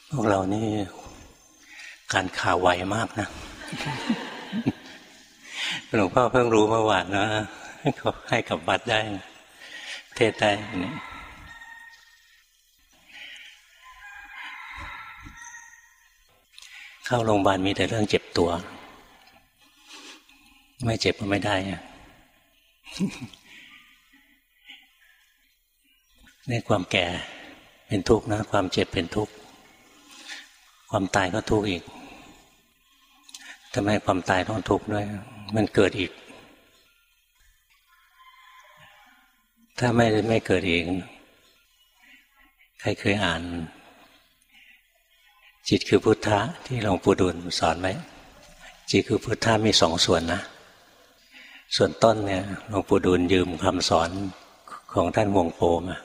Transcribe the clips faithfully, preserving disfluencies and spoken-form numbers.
พวกเรานี่การข่าวไวมากนะหลวงพ่อเพิ่งรู้เมื่อวานนะเขาให้กับวัดได้เทศได้นี่เข้าโรงพยาบาลมีแต่เรื่องเจ็บตัวไม่เจ็บก็ไม่ได้นี่ความแก่เป็นทุกข์นะความเจ็บเป็นทุกข์ความตายก็ทุกข์อีกทำไมความตายต้องทุกข์ด้วยมันเกิดอีกถ้าไม่ไม่เกิดอีกใครเคยอ่านจิตคือพุทธะที่หลวงปู่ดูลย์สอนไว้จิตคือพุทธะมีสองส่วนนะส่วนต้นเนี่ยหลวงปู่ดูลย์ยืมคำสอนของท่านวงโปมา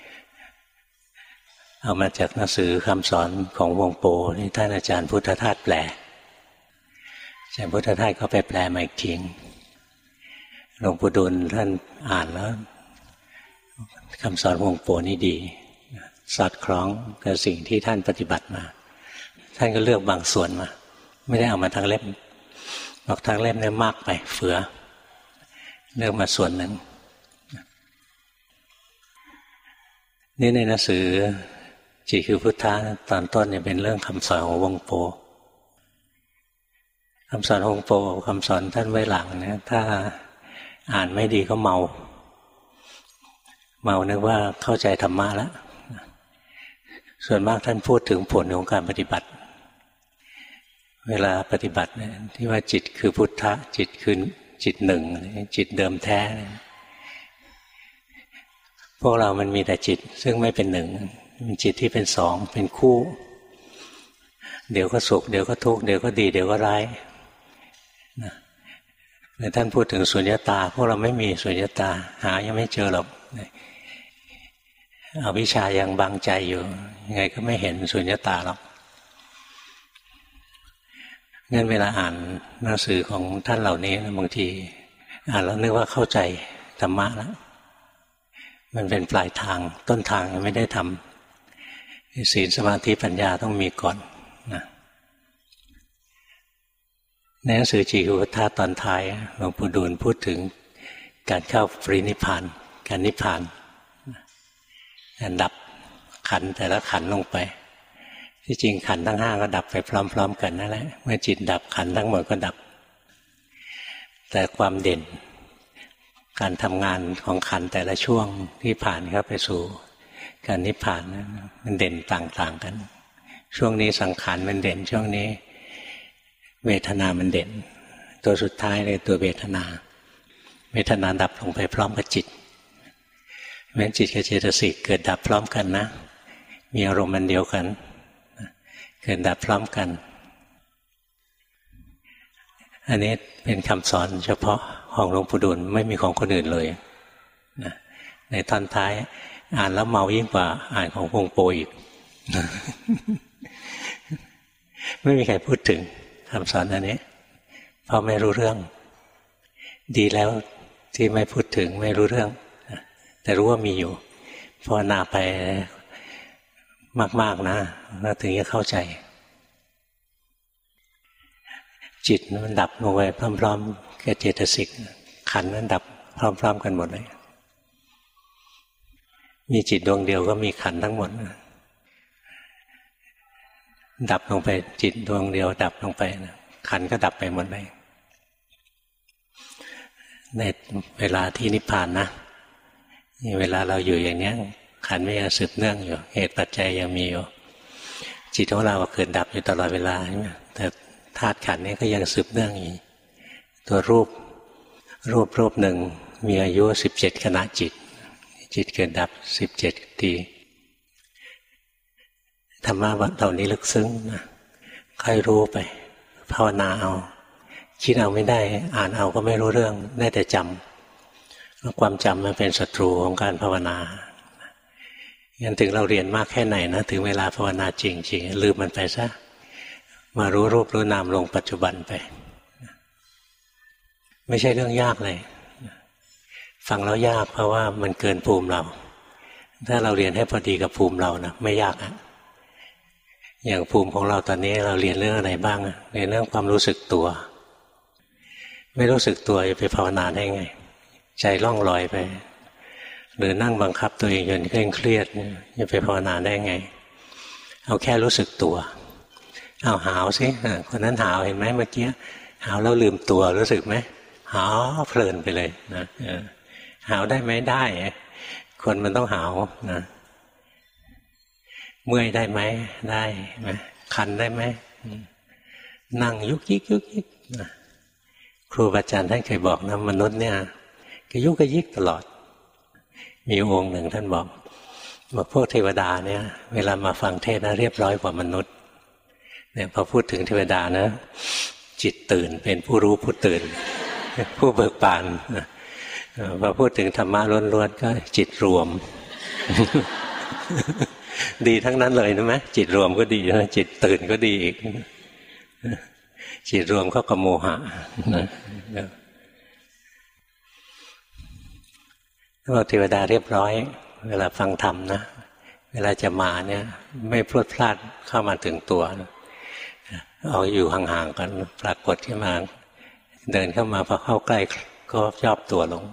เอามาจากหนังสือคำสอนของวงโปที่ท่านอาจารย์พุทธทาสแปลอาจารย์พุทธทาสเขาไปแปลมาอีกทีหลวงปู่ดูลย์ท่านอ่านแล้วคำสอนวงโปนี่ดีสอดคล้องกับสิ่งที่ท่านปฏิบัติมาท่านก็เลือกบางส่วนมาไม่ได้เอามาทั้งเล่มบอกทั้งเล่มเนี่ยมากไปเฟือเลือกมาส่วนหนึ่งนี่ในหนังสือจิตคือพุทธะตอนต้นเนี่ยเป็นเรื่องคำสอนของวงโปคำสอนวงโปคำสอนท่านไว้หลังเนี่ยถ้าอ่านไม่ดีก็เมาเมานึกว่าเข้าใจธรรมะแล้วส่วนมากท่านพูดถึงผลของการปฏิบัติเวลาปฏิบัติเนี่ยที่ว่าจิตคือพุทธะจิตคือจิตหนึ่งจิตเดิมแท้พวกเรามันมีแต่จิตซึ่งไม่เป็นหนึ่งมีจิตที่เป็นสองเป็นคู่เดี๋ยวก็สุขเดี๋ยวก็ทุกข์เดี๋ยวก็ดีเดี๋ยวก็ร้ายนะแต่ท่านพูดถึงสุญญตาพวกเราไม่มีสุญญตาหายังไม่เจอหรอกอวิชชายังบังใจอยู่ยังไงก็ไม่เห็นสุญญตาหรอกงั้นเวลาอ่านหนังสือของท่านเหล่านี้บางทีอ่านแล้วนึกว่าเข้าใจธรรมะแล้วมันเป็นปลายทางต้นทางยังไม่ได้ทำศีลสมาธิปัญญาต้องมีก่อนนะในหนังสือจิตคือพุทธะตอนท้ายหลวงปู่ดูลย์พูดถึงการเข้าปรินิพพานการนิพพานการดับขันธ์แต่ละขันธ์ลงไปที่จริงขันธ์ทั้งห้าก็ดับไปพร้อมๆกันนั่นแหละเมื่อจิตดับขันธ์ทั้งหมดก็ดับแต่ความเด่นการทำงานของขันธ์แต่ละช่วงที่ผ่านเข้าไปสู่การนิพพานนั้นมันเด่นต่างๆกันช่วงนี้สังขารมันเด่นช่วงนี้เวทนามันเด่นตัวสุดท้ายเลยตัวเวทนาเวทนาดับลงไปพร้อมกับจิตแม้จิตกับเจตสิกเกิดดับพร้อมกันนะมีอารมณ์มันเดียวกันเกิดดับพร้อมกันอันนี้เป็นคำสอนเฉพาะของหลวงปู่ดูลย์ไม่มีของคนอื่นเลยนะในตอนท้ายอ่านแล้วเมายิ่งกว่าอ่านของวงโปอีก ไม่มีใครพูดถึงคำสอนอันนี้เพราะไม่รู้เรื่องดีแล้วที่ไม่พูดถึงไม่รู้เรื่องแต่รู้ว่ามีอยู่ภาวนาไปมากๆนะแล้วถึงจะเข้าใจจิตมันดับลงไปพร้อมๆกับเจตสิกขันธ์นั้นดับพร้อมๆกันหมดเลยมีจิตดวงเดียวก็มีขันธ์ทั้งหมดดับลงไปจิตดวงเดียวดับลงไปขันธ์ก็ดับไปหมดเลยในเวลาที่นิพพานนะเวลาเราอยู่อย่างนี้ขันธ์ไม่ยังสืบเนื่องอยู่เหตุปัจจัยยังมีอยู่จิตของเราเกิดดับอยู่ตลอดเวลาใช่ไหมแต่ธาตุขันธ์นี้ก็ยังสืบเนื่องอยู่ตัวรูปรูปรูปหนึ่งมีอายุสิบเจ็ดขณะจิตจิตเกิดดับสิบเจ็ดทีธรรมะเหล่านี้ลึกซึ้งนะค่อยรู้ไปภาวนาเอาคิดเอาไม่ได้อ่านเอาก็ไม่รู้เรื่องได้แต่จำแล้วความจำมันเป็นศัตรูของการภาวนางั้นถึงเราเรียนมากแค่ไหนนะถึงเวลาภาวนาจริงๆลืมมันไปซะมารู้รูปรู้นามลงปัจจุบันไปไม่ใช่เรื่องยากเลยฟังแล้วยากเพราะว่ามันเกินภูมิเราถ้าเราเรียนให้พอดีกับภูมิเรานะไม่ยากอะอย่างภูมิของเราตอนนี้เราเรียนเรื่องอะไรบ้างเรียนเรื่องความรู้สึกตัวไม่รู้สึกตัวจะไปภาวนาได้ไงใจล่องลอยไปหรือนั่งบังคับตัวเองจนเคร่งเครียดจะไปภาวนาได้ไงเอาแค่รู้สึกตัวเอาหาวสิคนนั้นหาวเห็นไหมเมื่อกี้หาวแล้วลืมตัวรู้สึกไหมหาวเพลินไปเลยนะหาวได้ไหมได้คนมันต้องหาวนะเมื่อยได้ไหมได้ไหมคันได้ไหมนั่งยุกยิกยุกยิกนะครูบาอาจารย์ท่านเคยบอกนะมนุษย์เนี่ยก็ยุกก็ยิกตลอดมีองค์หนึ่งท่านบอกบอกพวกเทวดาเนี่ยเวลามาฟังเทศน์นะเรียบร้อยกว่ามนุษย์เนี่ยพอพูดถึงเทวดานะจิตตื่นเป็นผู้รู้ผู้ตื่นผู้เบิกบานพอพูดถึงธรรมะล้วนๆก็จิตรวมดีทั้งนั้นเลยนะไหมจิตรวมก็ดีนะจิตตื่นก็ดีอีกจิตรวมก็กโมหะนะพวกเทวดาเรียบร้อยเวลาฟังธรรมนะเวลาจะมาเนี่ยไม่พลวดพลาดเข้ามาถึงตัวเอาอยู่ห่างๆกันปรากฏขึ้นมาเดินเข้ามาพอเข้าใกล้ก็ย่อตัวลง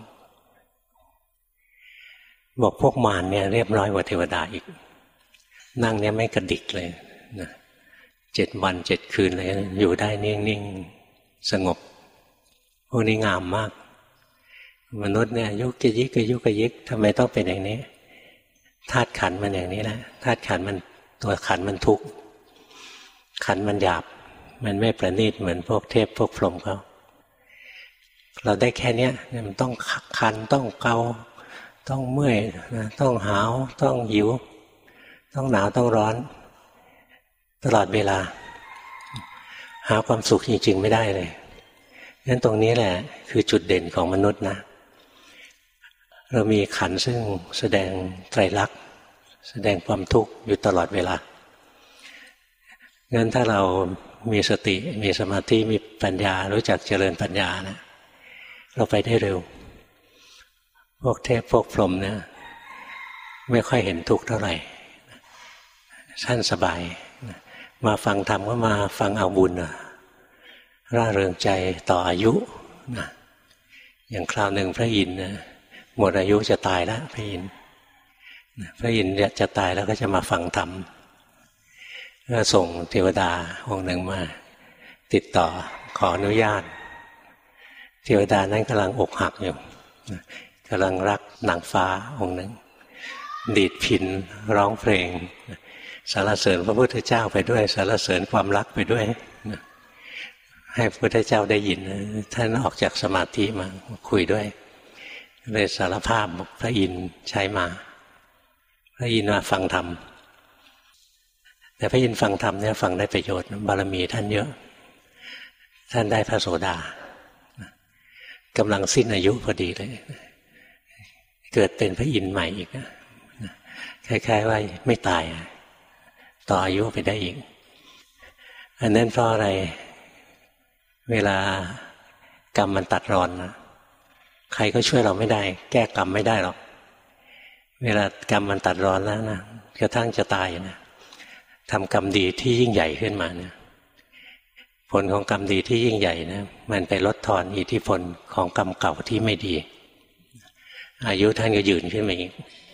บอกพวกมารเนี่ยเรียบร้อยกว่าเทวดาอีกนั่งเนี่ยไม่กระดิกเลยนะเจ็ดวันเจ็ดคืนเลยอยู่ได้นิ่งๆสงบพวกนี้งามมากมนุษย์เนี่ยยุกกระยิกกระยุกกระยิกทำไมต้องเป็นอย่างนี้ธาตุขันธ์มันอย่างนี้แหละธาตุขันธ์มันตัวขันธ์มันทุกข์ขันธ์มันหยาบมันไม่ประณีตเหมือนพวกเทพพวกพรหมเขาเราได้แค่เนี้ยมันต้องคันต้องเกาต้องเมื่อยต้องหาวต้องหิวต้องหนาวต้องร้อนตลอดเวลาหาความสุขจริงๆไม่ได้เลยงั้นตรงนี้แหละคือจุดเด่นของมนุษย์นะเรามีขันธ์ซึ่งแสดงไตรลักษณ์แสดงความทุกข์อยู่ตลอดเวลางั้นถ้าเรามีสติมีสมาธิมีปัญญารู้จักเจริญปัญญานะเราไปได้เร็วพวกเทพพวกพรหมเนี่ยไม่ค่อยเห็นทุกข์เท่าไหร่ท่านสบายมาฟังธรรมก็มาฟังเอาบุญนะร่าเริงใจต่ออายุนะอย่างคราวหนึ่งพระอินทร์นะหมดอายุจะตายแล้วพระอินทร์พระอินทร์จะตายแล้วก็จะมาฟังธรรมก็ส่งเทวดาองค์หนึ่งมาติดต่อขออนุญาตเทวดานั้นกำลังอกหักอยู่กำลังรักนางฟ้าองค์หนึ่งดีดพิณร้องเพลงสรรเสริญพระพุทธเจ้าไปด้วยสรรเสริญความรักไปด้วยให้พระพุทธเจ้าได้ยินท่านออกจากสมาธิมาคุยด้วยเลยสารภาพพระอินทร์ใช้มาพระอินทร์มาฟังธรรมแต่พระอินทร์ฟังธรรมเนี่ยฟังได้ประโยชน์บารมีท่านเยอะท่านได้พระโสดากำลังสิ้นอายุพอดีเลยเกิดเป็นพระอินทร์ใหม่อีกคล้ายๆว่าไม่ตายต่ออายุไปได้อีกอันนั้นเพราะอะไรเวลากรรมมันตัดรอนนะใครก็ช่วยเราไม่ได้แก้กรรมไม่ได้หรอกเวลากรรมมันตัดรอนแล้วนะกระทั่งจะตายนะทำกรรมดีที่ยิ่งใหญ่ขึ้นมาเนี่ยผลของกรรมดีที่ยิ่งใหญ่นะมันไปลดทอนอิทธิพลของกรรมเก่าที่ไม่ดีอายุท่านก็ยืนขึ้นมาอีก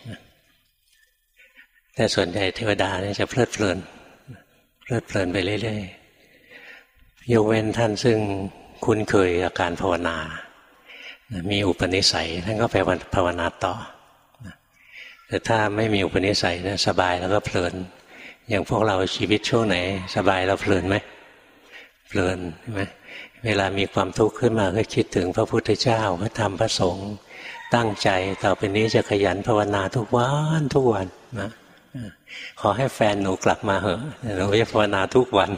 แต่ส่วนใหญ่เทวดาเนี่ยจะเพลิดเพลินเพลิดเพลินไปเรื่อยๆยกเว้นท่านซึ่งคุ้นเคยกับการภาวนามีอุปนิสัยท่านก็ไปภาวนาต่อแต่ถ้าไม่มีอุปนิสัยนะสบายแล้วก็เพลินอย่างพวกเราชีวิตช่วงไหนสบายเราเพลินไหมเพลินใช่ไหมเวลามีความทุกข์ขึ้นมาก็คิดถึงพระพุทธเจ้าพระธรรมพระสงฆ์ตั้งใจต่อไปนี้จะขยันภาวนาทุกวันทุกวันนะขอให้แฟนหนูกลับมาเหอะหนูจะภาวนาทุกวัน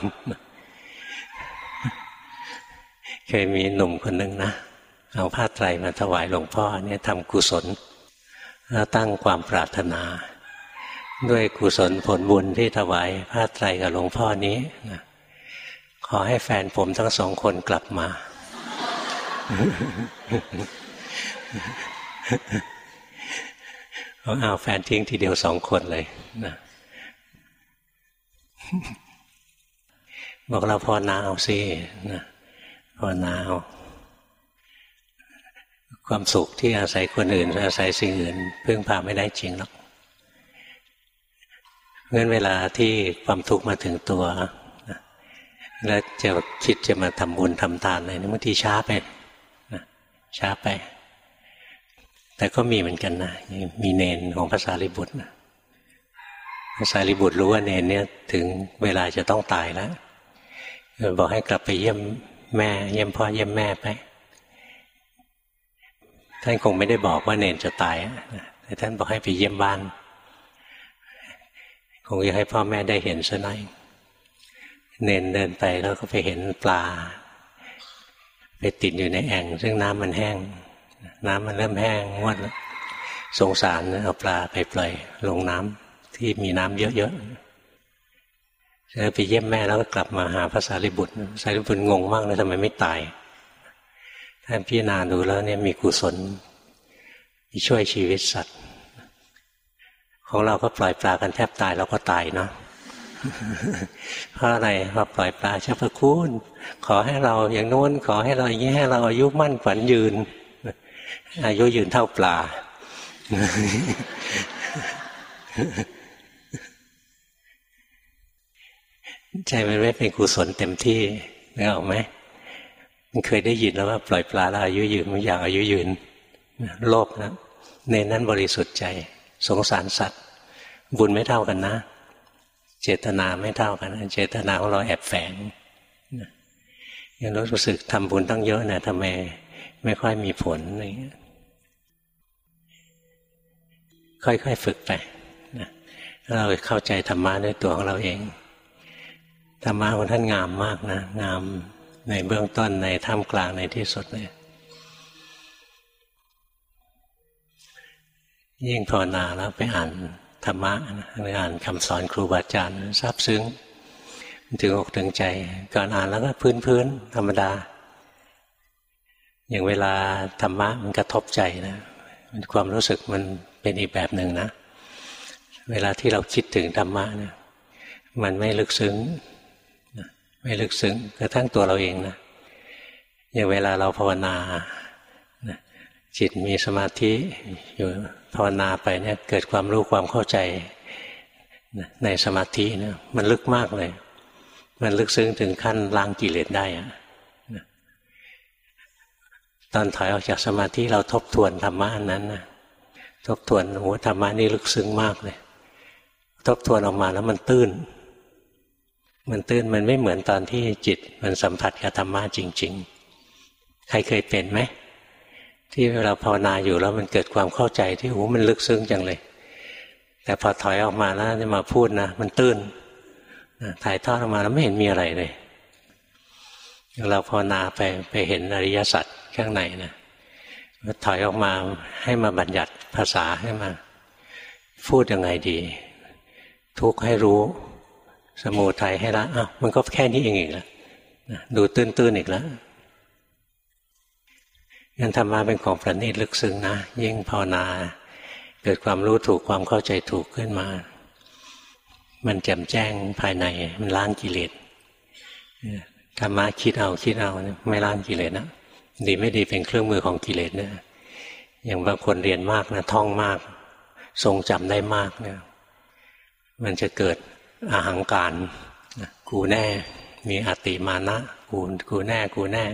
เคยมีหนุ่มคนหนึ่งนะเอาผ้าไตรมาถวายหลวงพ่อเนี่ยทำกุศลแล้วตั้งความปรารถนาด้วยกุศลผลบุญที่ถวายผ้าไตรกับหลวงพ่อนี้นะขอให้แฟนผมทั้งสองคนกลับมาเอาแฟนทิ้งทีเดียวสองคนเลยนะบอกเราภาวนาเอาสินะภาวนาเอาความสุขที่อาศัยคนอื่นอาศัยสิ่งอื่นพึ่งพาไม่ได้จริงหรอกงั้นเวลาที่ความทุกข์มาถึงตัวแล้วจะคิดจะมาทำบุญทำทานอะไรนี่บางทีช้าไปนะช้าไปแต่ก็มีเหมือนกันนะมีเนนของพระสารีบุตรนะพระสารีบุตรรู้ว่าเนนเนี่ยถึงเวลาจะต้องตายแล้วบอกให้กลับไปเยี่ยมแม่เยี่ยมพ่อเยี่ยมแม่ไปท่านคงไม่ได้บอกว่าเนนจะตายแต่ท่านบอกให้ไปเยี่ยมบ้านคงอยากให้พ่อแม่ได้เห็นซะหน่อยเนนเดินไปแล้วก็ไปเห็นปลาไปติดอยู่ในแอ่งซึ่งน้ำมันแห้งน้ำมันเริ่มแห้งงวดแล้วสงสารเอาปลาไปปล่อยลงน้ำที่มีน้ำเยอะๆแล้วไปเยี่ยมแม่แล้วก็กลับมาหาพระสารีบุตรพระสารีบุตรงงมากเลยทำไมไม่ตายท่านพิจารณาดูแล้วเนี่ยมีกุศลที่ช่วยชีวิตสัตว์ของเราก็ปล่อยปลากันแทบตายแล้วก็ตายเนาะเพราะอะไรเราปล่อยปลาเจ้าพระคุณขอให้เราอย่างโน้นขอให้เราอย่างนี้ให้เราอายุมั่นขวัญยืนอายุยืนเท่าปลาใจมันไม่เป็นกุศลเต็มที่นึกออกไหมมันเคยได้ยินแล้วว่าปล่อยปลาแล้วอายุยืนมันอยากอายุยืนโลภนะในนั้นบริสุทธิ์ใจสงสารสัตว์บุญไม่เท่ากันนะเจตนาไม่เท่ากันนะเจตนาของเราแอบแฝงยังรู้สึกทำบุญตั้งเยอะนะทำไมไม่ค่อยมีผลอะไรเงี้ยค่อยๆฝึกไปนะเราเข้าใจธรรมะด้วยตัวของเราเองธรรมะของท่านงามมากนะงามในเบื้องต้นในท่ามกลางในที่สุดเลยยิ่งภาวนาแล้วไปอ่านธรรมะไปอ่านคำสอนครูบาอาจารย์ซาบซึ้งถึงอกถึงใจก่อนอ่านแล้วก็พื้นๆธรรมดาอย่างเวลาธรรมะมันกระทบใจนะความรู้สึกมันเป็นอีกแบบหนึ่งนะเวลาที่เราคิดถึงธรรมะเนี่ยมันไม่ลึกซึ้งไม่ลึกซึ้งกระทั่งตัวเราเองนะอย่างเวลาเราภาวนาจิตมีสมาธิอยู่ภาวนาไปเนี่ยเกิดความรู้ความเข้าใจในสมาธิเนี่ยมันลึกมากเลยมันลึกซึ้งถึงขั้นล้างกิเลสได้อะตอนถอยออกจากสมาธิเราทบทวนธรรมะนั้นนะทบทวนโอ้ธรรมะนี่ลึกซึ้งมากเลยทบทวนออกมาแล้วมันตื้นมันตื้นมันไม่เหมือนตอนที่จิตมันสัมผัสกับธรรมะจริงๆใครเคยเป็นไหมที่เวลาภาวนาอยู่แล้วมันเกิดความเข้าใจที่โอ้มันลึกซึ้งจังเลยแต่พอถอยออกมาแล้วจะมาพูดนะมันตื้นถ่ายทอดออกมาแล้วไม่เห็นมีอะไรเลยเราภาวนาไปไปเห็นอริยสัจข้างในนะถอยออกมาให้มาบัญญัติภาษาให้มาพูดยังไงดีทุกข์ให้รู้สมุทัยให้ละอ้าวมันก็แค่นี้เองอีกแล้วดูตื้นๆอีกแล้วงั้นธรรมะเป็นของประณีตลึกซึ้งนะยิ่งภาวนาเกิดความรู้ถูกความเข้าใจถูกขึ้นมามันแจ่มแจ้งภายในมันล้างกิเลสธรรมะคิดเอาคิดเอาไม่ล้างกิเลสนะดีไม่ดีเป็นเครื่องมือของกิเลสนะอย่างบางคนเรียนมากนะท่องมากทรงจำได้มากเนี่ยมันจะเกิดอาหังการกูแน่มีอติมานะกูกูแน่กูแน่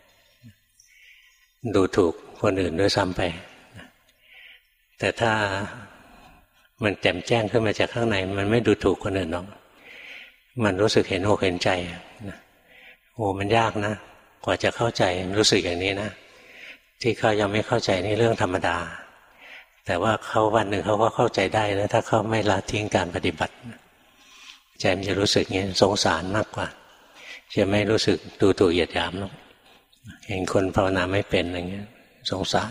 ดูถูกคนอื่นด้วยซ้ำไปแต่ถ้ามันแจ่มแจ้งขึ้นมาจากข้างในมันไม่ดูถูกคนอื่นหรอกมันรู้สึกเห็นอกเห็นใจโอ้มันยากนะกว่าจะเข้าใจรู้สึกอย่างนี้นะที่เขายังไม่เข้าใจนี่เรื่องธรรมดาแต่ว่าเขาวันหนึ่งเขาก็เข้าใจได้แล้วถ้าเขาไม่ละทิ้งการปฏิบัติใจมันจะรู้สึกเงี้ยสงสารมากกว่าจะไม่รู้สึกดูถูกเหยียดหยามหรอกเห็นคนภาวนาไม่เป็นอะไรเงี้ยสงสาร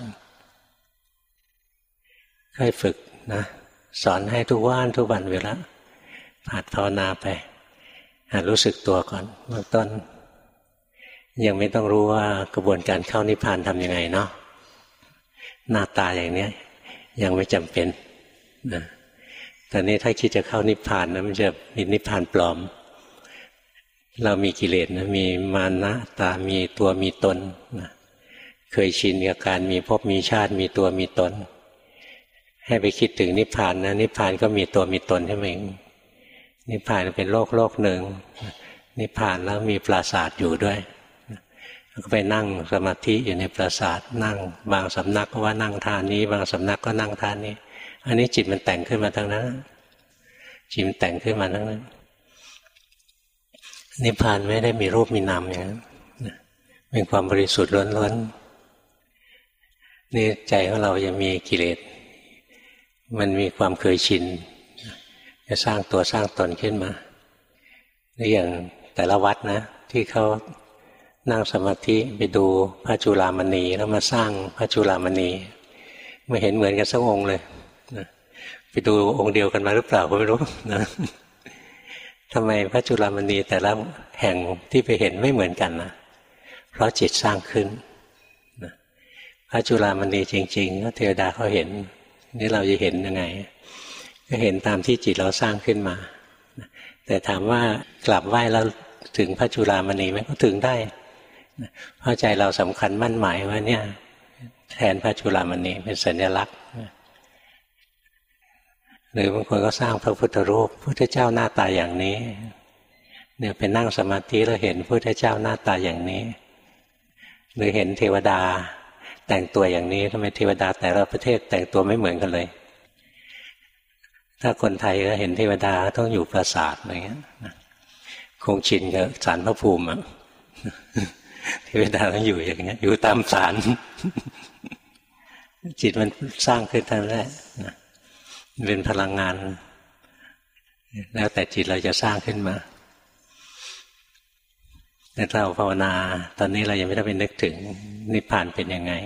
ค่อยฝึกนะสอนให้ทุกวันทุกวันเวลาหัดภาวนาไปหัดรู้สึกตัวก่อนเบื้องต้นยังไม่ต้องรู้ว่ากระบวนการเข้านิพพานทำยังไงเนาะหน้าตาอย่างนี้ยังไม่จำเป็นนะตอนนี้ถ้าคิดจะเข้านิพพานนะมันจะมีนิพพานปลอมเรามีกิเลสนะมีมานะตามีตัวมีตนนะเคยชินกับการมีภพมีชาติมีตัวมีตนให้ไปคิดถึงนิพพานนะนิพพานก็มีตัวมีตนใช่ไหมนิพพานเป็นโลกโลกหนึ่งนิพพานแล้วมีปราสาทอยู่ด้วยก็ไปนั่งสมาธิอยู่ในปราสาทนั่งบางสำนักก็ว่านั่งท่านี้บางสำนักก็นั่งท่านี้อันนี้จิตมันแต่งขึ้นมาทั้งนั้นจิตมันแต่งขึ้นมาทั้งนั้นนิพพานไม่ได้มีรูปมีนามอย่างนั้นเป็นความบริสุทธิ์ล้วนๆนี่ใจของเรายังมีกิเลสมันมีความเคยชินจะสร้างตัวสร้างตนขึ้นมานี่อย่างแต่ละวัดนะที่เขานั่งสมาธิไปดูพระจุฬามณีแล้วมาสร้างพระจุฬามณีไม่เห็นเหมือนกันสักองค์เลยนะไปดูองค์เดียวกันมาหรือเปล่าก็ไม่รู้นะทำไมพระจุฬามณีแต่ละแห่งที่ไปเห็นไม่เหมือนกันนะเพราะจิตสร้างขึ้นนะพระจุฬามณีจริงๆก็เทวดาเขาเห็นนี่เราจะเห็นยังไงก็เห็นตามที่จิตเราสร้างขึ้นมาแต่ถามว่ากลับไหว้แล้วถึงพระจุฬามณีไหมก็ถึงได้เพราะใจเราสำคัญมั่นหมายว่าเนี่ยแทนพระจุฬามณีเป็นสัญลักษณ์หรือบางคนก็สร้างพระพุทธรูปพุทธเจ้าหน้าตาอย่างนี้เนี่ยเป็นนั่งสมาธิแล้วเห็นพุทธเจ้าหน้าตาอย่างนี้หรือเห็นเทวดาแต่งตัวอย่างนี้ทำไมเทวดาแต่ละประเทศแต่งตัวไม่เหมือนกันเลยถ้าคนไทยก็เห็นเทวดาต้องอยู่ปราสาทอะไรเงี้ยคงชินกับศาลพระภูมิอ่ะเทวดาต้องอยู่อย่างเงี้ยอยู่ตามศาลจิตมันสร้างขึ้นทั้งนั้นเป็นพลังงานแล้วแต่จิตเราจะสร้างขึ้นมาแต่เราภาวนาตอนนี้เรายังไม่ได้ไปนึกถึงนิพพานเป็นยังไง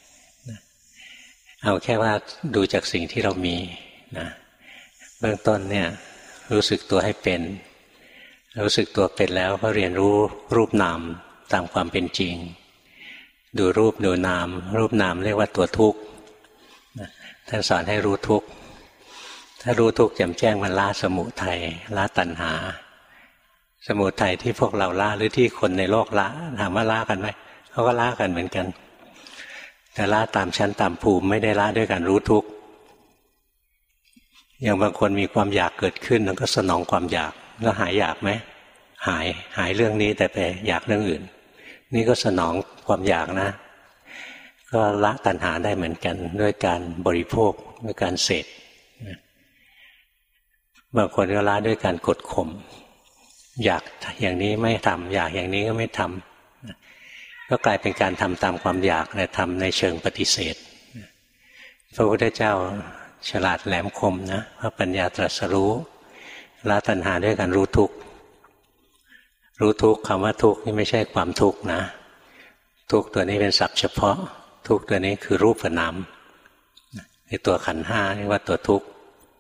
เอาแค่ว่าดูจากสิ่งที่เรามีนะเบื้องต้นเนี่ยรู้สึกตัวให้เป็นรู้สึกตัวเป็นแล้วก็เรียนรู้รูปนามตามความเป็นจริงดูรูปดูนามรูปนามเรียกว่าตัวทุกข์ท่านสอนให้รู้ทุกข์ถ้ารู้ทุกข์แจ่มแจ้งมันละสมุทัยละตัณหาสมุทัยที่พวกเราละหรือที่คนในโลกละถามว่าละกันไหมเขาก็ละกันเหมือนกันแต่ละตามชั้นตามภูมิไม่ได้ละด้วยการรู้ทุกข์อย่างบางคนมีความอยากเกิดขึ้นแล้วก็สนองความอยากแล้วหายอยากไหมหายหายเรื่องนี้แต่ไปอยากเรื่องอื่นนี่ก็สนองความอยากนะก็ละตัณหาได้เหมือนกันด้วยการบริโภคด้วยการเสพบางคนก็ละด้วยการกดข่มอยากอย่างนี้ไม่ทำอยากอย่างนี้ก็ไม่ทำก็กลายเป็นการทำตามความอยากแต่ทำในเชิงปฏิเสธพระพุทธเจ้าฉลาดแหลมคมนะพระปัญญาตรัสรู้ละตัณหาด้วยการรู้ทุกข์รู้ทุกข์คำว่าทุกข์นี่ไม่ใช่ความทุกข์นะทุกข์ตัวนี้เป็นศัพท์เฉพาะทุกข์ตัวนี้คือรูปนามในตัวขันธ์ห้าเรียกว่าตัวทุกข์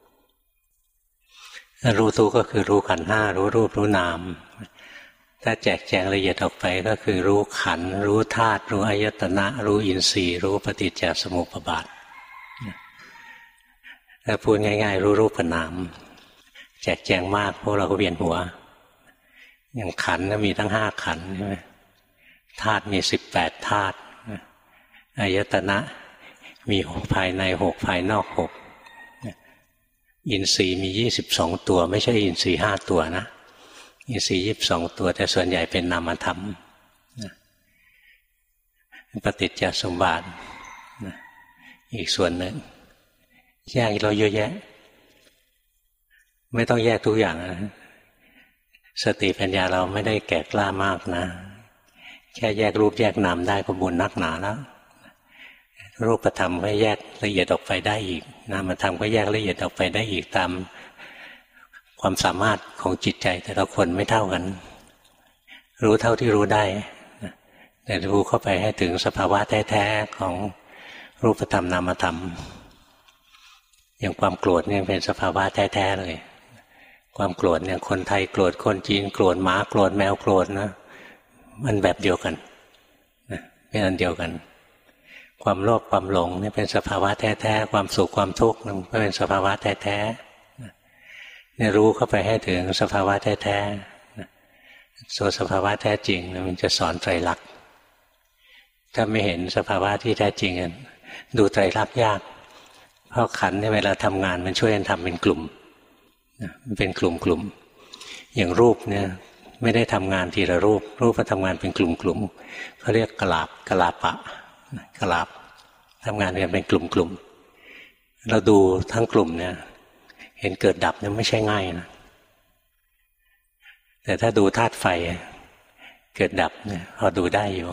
รู้ทุกข์ก็คือรู้ขันธ์ห้ารู้รูปรู้นามถ้าแจกแจงละเอียดออกไปก็คือรู้ขันธ์รู้ธาตุรู้อายตนะรู้อินทรีย์รู้ปฏิจจสมุปบาทถ้าพูดง่ายๆรู้รูปนามแจกแจงมากพวกเราก็เวียนหัวอย่างขันธ์มีทั้งห้าขันธ์ใช่ไหมธาตุมีสิบแปดธาตุอายตนะมีหกภายในหกภายนอกหกอินทรีย์มียี่สิบสองตัวไม่ใช่อินทรีย์ห้าตัวนะอินทรีย์ยี่สิบสองตัวแต่ส่วนใหญ่เป็นนามธรรมปฏิจจสมุปบาทอีกส่วนหนึ่งแยกเราเยอะแยะไม่ต้องแยกทุกอย่างนะสติปัญญาเราไม่ได้แก่กล้ามากนะแค่แยกรูปแยกนามได้ก็บุญนักหนาแล้วรูปธรรมก็แยกละเอียดออกไปได้อีกนามธรรมก็แยกละเอียดออกไปได้อีกตามความสามารถของจิตใจแต่ละคนไม่เท่ากันรู้เท่าที่รู้ได้แต่รู้เข้าไปให้ถึงสภาวะแท้ๆของรูปธรรมนามธรรมอย่างความโกรธเนี่ยเป็นสภาวะแท้ๆเลยความโกรธเนี่ยคนไทยโกรธคนจีนโกรธหมาโกรธแมวโกรธนะมันแบบเดียวกันนะเป็นอันเดียวกันความโลภความหลงนี่เป็นสภาวะแท้ๆความสุขความทุกข์นั่นก็เป็นสภาวะแท้ๆเนี่ยรู้เข้าไปให้ถึงสภาวะแท้ส่วนสภาวะแท้จริงมันจะสอนไตรลักษณ์ถ้าไม่เห็นสภาวะที่แท้จริงดูไตรลักษณ์ยากเพราะขันธ์ในเวลาทำงานมันช่วยกันทำเป็นกลุ่มมันเป็นกลุ่มกลุ่มอย่างรูปเนี่ยไม่ได้ทำงานทีละรูปรูปมันทำงานเป็นกลุ่มกลุ่มเขาเรียกกลาบกลาปะกลาบทำงานกันเป็นกลุ่มกลุ่มเราดูทั้งกลุ่มเนี่ยเห็นเกิดดับเนี่ยไม่ใช่ง่ายนะแต่ถ้าดูธาตุไฟเกิดดับเนี่ยพอดูได้อยู่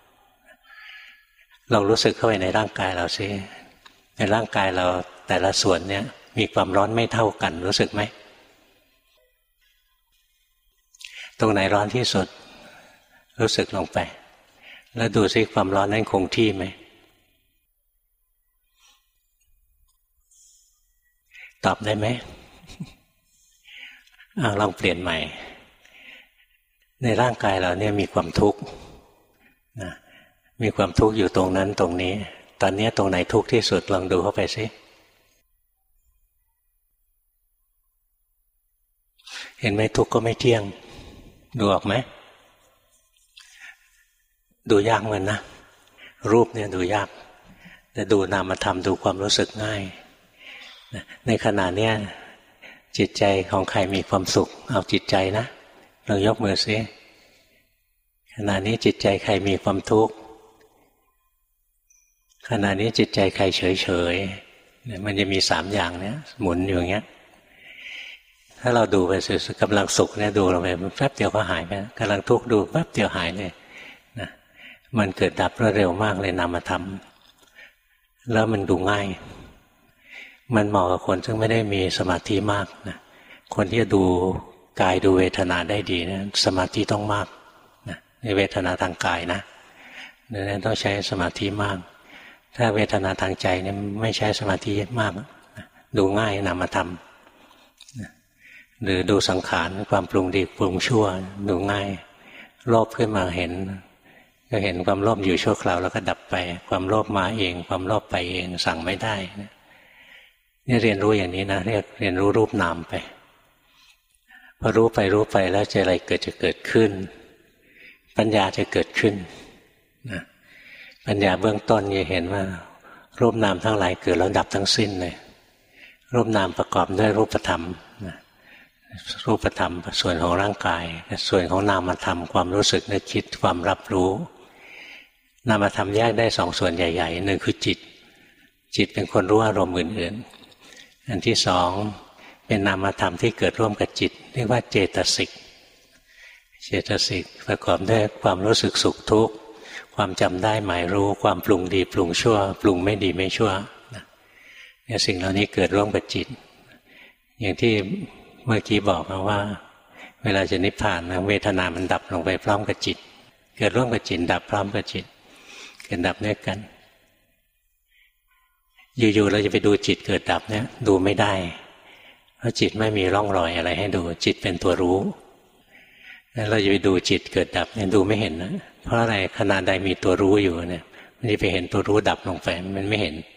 ลองรู้สึกเข้าไปในร่างกายเราสิในร่างกายเราแต่ละส่วนเนี่ยมีความร้อนไม่เท่ากันรู้สึกไหมตรงไหนร้อนที่สุดรู้สึกลงไปแล้วดูซิความร้อนนั้นคงที่ไหมตอบได้ไหมอ่าลองเปลี่ยนใหม่ในร่างกายเราเนี่ยมีความทุกข์นะมีความทุกข์อยู่ตรงนั้นตรงนี้ตอนนี้ตรงไหนทุกข์ที่สุดลองดูเข้าไปสิเห็นไหมทุกข์ก็ไม่เที่ยงดูออกไหมดูยากเหมือนนะรูปเนี่ยดูยากแต่ดูนามธรรมดูความรู้สึกง่ายในขณะเนี้ยจิตใจของใครมีความสุขเอาจิตใจนะลองยกมือซิขณะนี้จิตใจใครมีความทุกข์ขณะนี้จิตใจใครเฉยเฉยมันจะมีสามอย่างเนี้ยหมุนอยู่อย่างเงี้ยถ้าเราดูไปสุดกำลังสุขเนี่ยดูลงไปแป๊บเดียวก็หายไปกำลังทุกข์ดูแป๊บเดียวหายเลยนะมันเกิดดับรวดเร็วมากเลยนามธรรมแล้วมันดูง่ายมันเหมาะกับคนซึ่งไม่ได้มีสมาธิมากนะคนที่จะดูกายดูเวทนาได้ดีนะสมาธิต้องมากนะในเวทนาทางกายนะดังนั้นต้องใช้สมาธิมากถ้าเวทนาทางใจเนี่ยไม่ใช้สมาธิมากนะดูง่ายนามธรรมนะหรือดูสังขารความปรุงดีปรุงชั่วดูง่ายโลภขึ้นมาเห็นก็เห็นความโลภอยู่ชั่วคราวแล้วก็ดับไปความโลภมาเองความโลภไปเองสั่งไม่ได้นะนี่เรียนรู้อย่างนี้นะเรียกเรียนรู้รูปนามไปพอรู้ไปรู้ไปแล้วจะอะไรเกิดจะเกิดขึ้นปัญญาจะเกิดขึ้นนะปัญญาเบื้องต้นจะเห็นว่ารูปนามทั้งหลายเกิดแล้วดับทั้งสิ้นเลยรูปนามประกอบด้วยรูปธรรมนะรูปธรรมส่วนของร่างกายส่วนของนามธรรมความรู้สึกนึกคิดความรับรู้นามธรรมแยกได้สองส่วนใหญ่ๆหนึ่งคือจิตจิตเป็นคนรู้อารมณ์อื่นๆอันที่สองเป็นนามธรรมที่เกิดร่วมกับจิตเรียกว่าเจตสิกเจตสิกประกอบด้วยความรู้สึกสุขทุกข์ความจำได้หมายรู้ความปรุงดีปรุงชั่วปรุงไม่ดีไม่ชั่วเนี่ยสิ่งเหล่านี้เกิดร่วมกับจิตอย่างที่เมื่อกี้บอกมาว่าเวลาจะนิพพานนะเวทนามันดับลงไปพร้อมกับจิตเกิดร่วมกับจิตดับพร้อมกับจิตเกิดดับด้วยกันอยู่ๆเราจะไปดูจิตเกิดดับเนี่ยดูไม่ได้เพราะจิตไม่มีร่องรอยอะไรให้ดูจิตเป็นตัวรู้แล้วเราจะไปดูจิตเกิดดับเนี่ยดูไม่เห็นนะเพราะอะไรขณะใดมีตัวรู้อยู่เนี่ยมันจะไปเห็นตัวรู้ดับลงไปมันไม่เห็น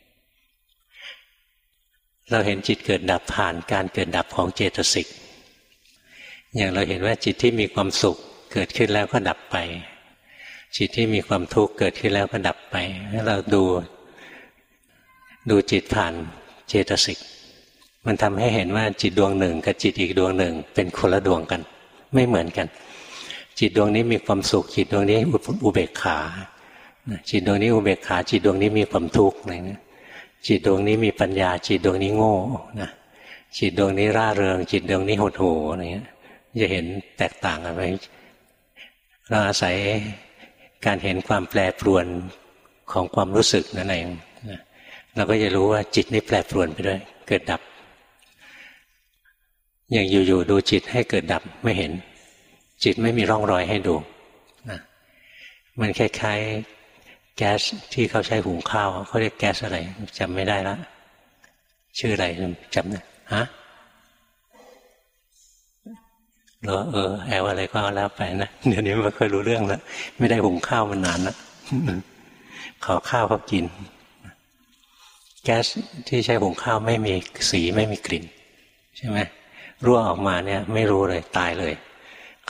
เราเห็นจิตเกิดดับผ่านการเกิดดับของเจตสิกอย่างเราเห็นว่าจิตที่มีความสุขเกิดขึ้นแล้วก็ดับไปจิตที่มีความทุกข์เกิดขึ้นแล้วก็ดับไปให้เราดูดูจิตผ่านเจตสิกมันทำให้เห็นว่าจิตดวงหนึ่งกับจิตอีกดวงหนึ่งเป็นคนละดวงกันไม่เหมือนกันจิตดวงนี้มีความสุขจิตดวงนี้อุเบกขาจิตดวงนี้อุเบกขาจิตดวงนี้มีความทุกข์อะไรเนี่ยจิตดวงนี้มีปัญญาจิตดวงนี้โง่นะจิตดวงนี้ร่าเริงจิตดวงนี้หดหู่อะไรเงี้ยจะเห็นแตกต่างกันไปเราอาศัยการเห็นความแปรปรวนของความรู้สึกนั่นเองนะเราก็จะรู้ว่าจิตนี้แปรปรวนไปด้วยเกิดดับอย่างอยู่ๆดูจิตให้เกิดดับไม่เห็นจิตไม่มีร่องรอยให้ดูนะมันคล้ายๆแก๊สที่เขาใช้หุงข้าวเขาเรียกแก๊สอะไรจำไม่ได้ละชื่ออะไรจำได้ฮะเหรอเออแอลอะไรก็แล้วไปนะเดี๋ยวนี้ไม่เคยรู้เรื่องแล้วไม่ได้หุงข้าวมานานแล้วขอข้าวเขากินแก๊สที่ใช้หุงข้าวไม่มีสีไม่มีกลิ่นใช่ไหมรั่วออกมาเนี่ยไม่รู้เลยตายเลยเข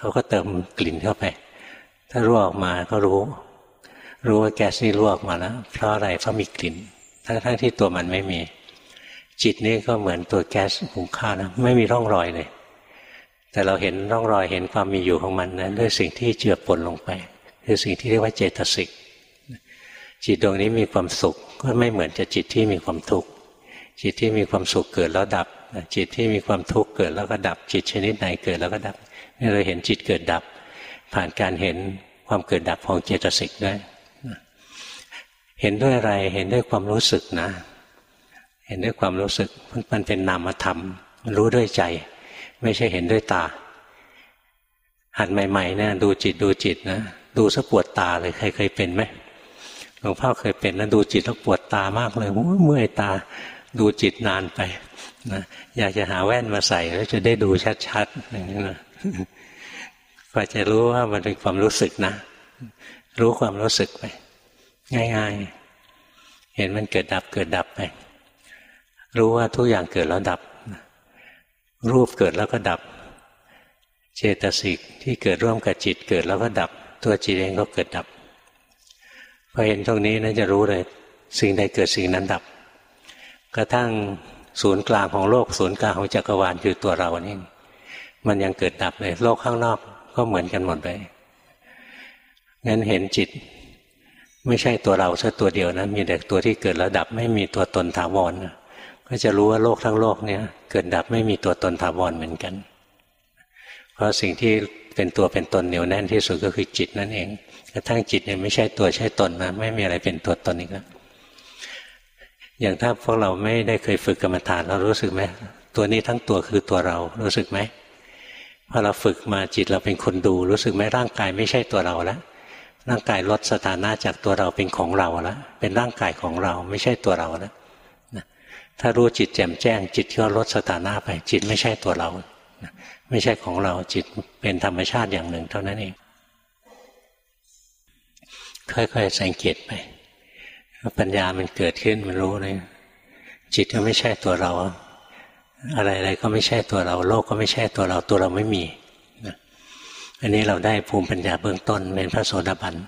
เขาก็เติมกลิ่นเข้าไปถ้ารั่วออกมาก็รู้รู้ว่าแก๊สนี่รั่วออกมาแล้วเพราะอะไรเพราะมีกลิ่นทั้งๆที่ตัวมันไม่มีจิตนี่ก็เหมือนตัวแก๊สหุงข้าวนะไม่มีร่องรอยเลยแต่เราเห็นร่องรอยเห็นความมีอยู่ของมันนะด้วยสิ่งที่เจือปนลงไปคือสิ่งที่เรียกว่าเจตสิกจิตดวงนี้มีความสุขก็ไม่เหมือนจะจิตที่มีความทุกข์จิตที่มีความสุขเกิดแล้วดับจิตที่มีความทุกข์เกิดแล้วก็ดับจิตชนิดไหนเกิดแล้วก็ดับนี่เราเห็นจิตเกิดดับผ่านการเห็นความเกิดดับของเจตสิกด้วยเห็นด้วยอะไรเห็นด้วยความรู้สึกนะเห็นด้วยความรู้สึกมันเป็นนามธรรมมันรู้ด้วยใจไม่ใช่เห็นด้วยตาหัดใหม่ๆเนี่ยดูจิตดูจิตนะดูซะปวดตาเลยใครเคยเป็นไหมหลวงพ่อเคยเป็นนะดูจิตแล้วปวดตามากเลยเมื่อยตาดูจิตนานไปนะอยากจะหาแว่นมาใส่แล้วจะได้ดูชัดๆอย่างนี้นะกว่าจะรู้ว่ามันเป็นความรู้สึกนะรู้ความรู้สึกไปง่ายๆเห็นมันเกิดดับเกิดดับไปรู้ว่าทุกอย่างเกิดแล้วดับรูปเกิดแล้วก็ดับเจตสิกที่เกิดร่วมกับจิตเกิดแล้วก็ดับตัวจิตเองก็เกิดดับพอเห็นตรงนี้นะจะรู้เลยสิ่งใดเกิดสิ่งนั้นดับกระทั่งศูนย์กลางของโลกศูนย์กลางของจักรวาลคือตัวเรานี่มันยังเกิดดับเลยโลกข้างนอกก็เหมือนกันหมดเลยงั้นเห็นจิตไม่ใช่ตัวเราแค่ตัวเดียวนะมีแต่ตัวที่เกิดแล้วดับไม่มีตัวตนถาวรนะก็จะรู้ว่าโลกทั้งโลกเนี่ยเกิดดับไม่มีตัวตนถาวรเหมือนกันเพราะสิ่งที่เป็นตัวเป็นตนเหนียวแน่นที่สุดก็คือจิตนั่นเองกระทั่งจิตเนี่ยไม่ใช่ตัวใช่ตนนะไม่มีอะไรเป็นตัวตนอีกแล้วอย่างถ้าพวกเราไม่ได้เคยฝึกกรรมฐานเรารู้สึกไหมตัวนี้ทั้งตัวคือตัวเรารู้สึกไหมพอเราฝึกมาจิตเราเป็นคนดูรู้สึกไหมร่างกายไม่ใช่ตัวเราแล้วร่างกายลดสถานะจากตัวเราเป็นของเราแล้วเป็นร่างกายของเราไม่ใช่ตัวเราแล้วถ้ารู้จิตแจ่มแจ้งจิตก็ลดสถานะไปจิตไม่ใช่ตัวเราไม่ใช่ของเราจิตเป็นธรรมชาติอย่างหนึ่งเท่านั้นเองค่อยๆสังเกตไปปัญญามันเกิดขึ้นมันรู้เลยจิตก็ไม่ใช่ตัวเราอะไรๆก็ไม่ใช่ตัวเราโลกก็ไม่ใช่ตัวเราตัวเราไม่มีอันนี้เราได้ภูมิปัญญาเบื้องต้นเป็นพระโสดาบัน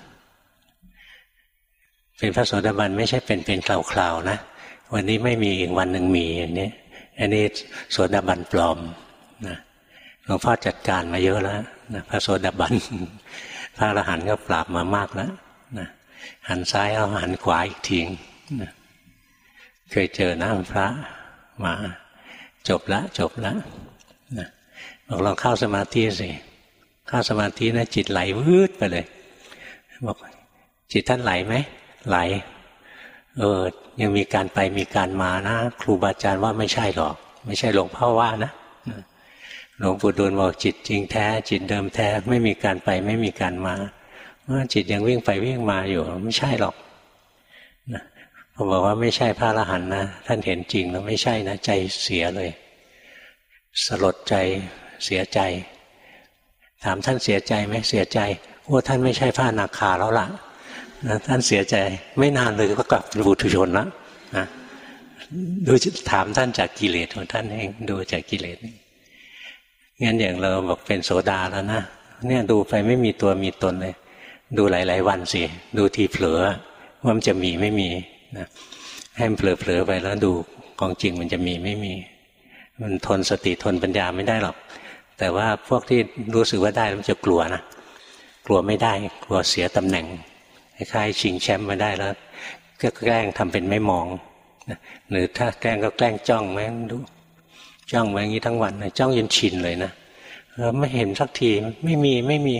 เป็นพระโสดาบันไม่ใช่เป็นเป็นคราวๆนะวันนี้ไม่มีอีกวันหนึ่งมีอย่างนี้อันนี้โสดาบันปลอมนะหลวงพ่อจัดการมาเยอะแล้วนะพระโสดาบันพระอรหันต์ก็ปราบมามากแล้วนะหันซ้ายเอาหันขวาอีกทีนะเคยเจอหน้าพระมาจบละจบละนะบอกลองเข้าสมาธิสิเข้าสมาธินะจิตไหลวืดไปเลยบอกจิตท่านไหลไหมไหลเออยังมีการไปมีการมานะครูบาอาจารย์ว่าไม่ใช่หรอกไม่ใช่หลวงพ่อว่านะหลวงปู่ดูลบอกจิตจริงแท้จิตเดิมแท้ไม่มีการไปไม่มีการมาว่าจิตยังวิ่งไปวิ่งมาอยู่ไม่ใช่หรอกนะพอบอกว่าไม่ใช่พระอรหันต์นะท่านเห็นจริงแล้วไม่ใช่นะใจเสียเลยสลดใจเสียใจถามท่านเสียใจไหมเสียใจโอ้ท่านไม่ใช่พระอนาคาแล้วล่ะนะท่านเสียใจไม่นานเลยก็กลับปุถุชนแล้วนะดูถามท่านจากกิเลสของท่านเองดูจากกิเลสงั้นอย่างเราบอกเป็นโสดาแล้วนะเนี่ยดูไปไม่มีตัวมีตนเลยดูหลายๆวันสิดูทีเผลอว่ามันจะมีไม่มีนะให้มันเผลอๆไปแล้วดูของจริงมันจะมีไม่มีมันทนสติทนปัญญาไม่ได้หรอกแต่ว่าพวกที่รู้สึกว่าได้มันจะกลัวนะกลัวไม่ได้กลัวเสียตำแหน่งคล้ายๆชิงแชมป์มาได้แล้วก็แกล้งทำเป็นไม่มองนะหรือถ้าแกล้งก็แกล้งจ้องแม่งดูจ้องไว้อย่างนี้ทั้งวันนะจ้องจนชินเลยนะแล้วไม่เห็นสักทีไม่มีไม่มี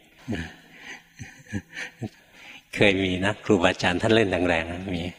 เคยมีนะครูบาอาจารย์ท่านเล่นแรงๆมี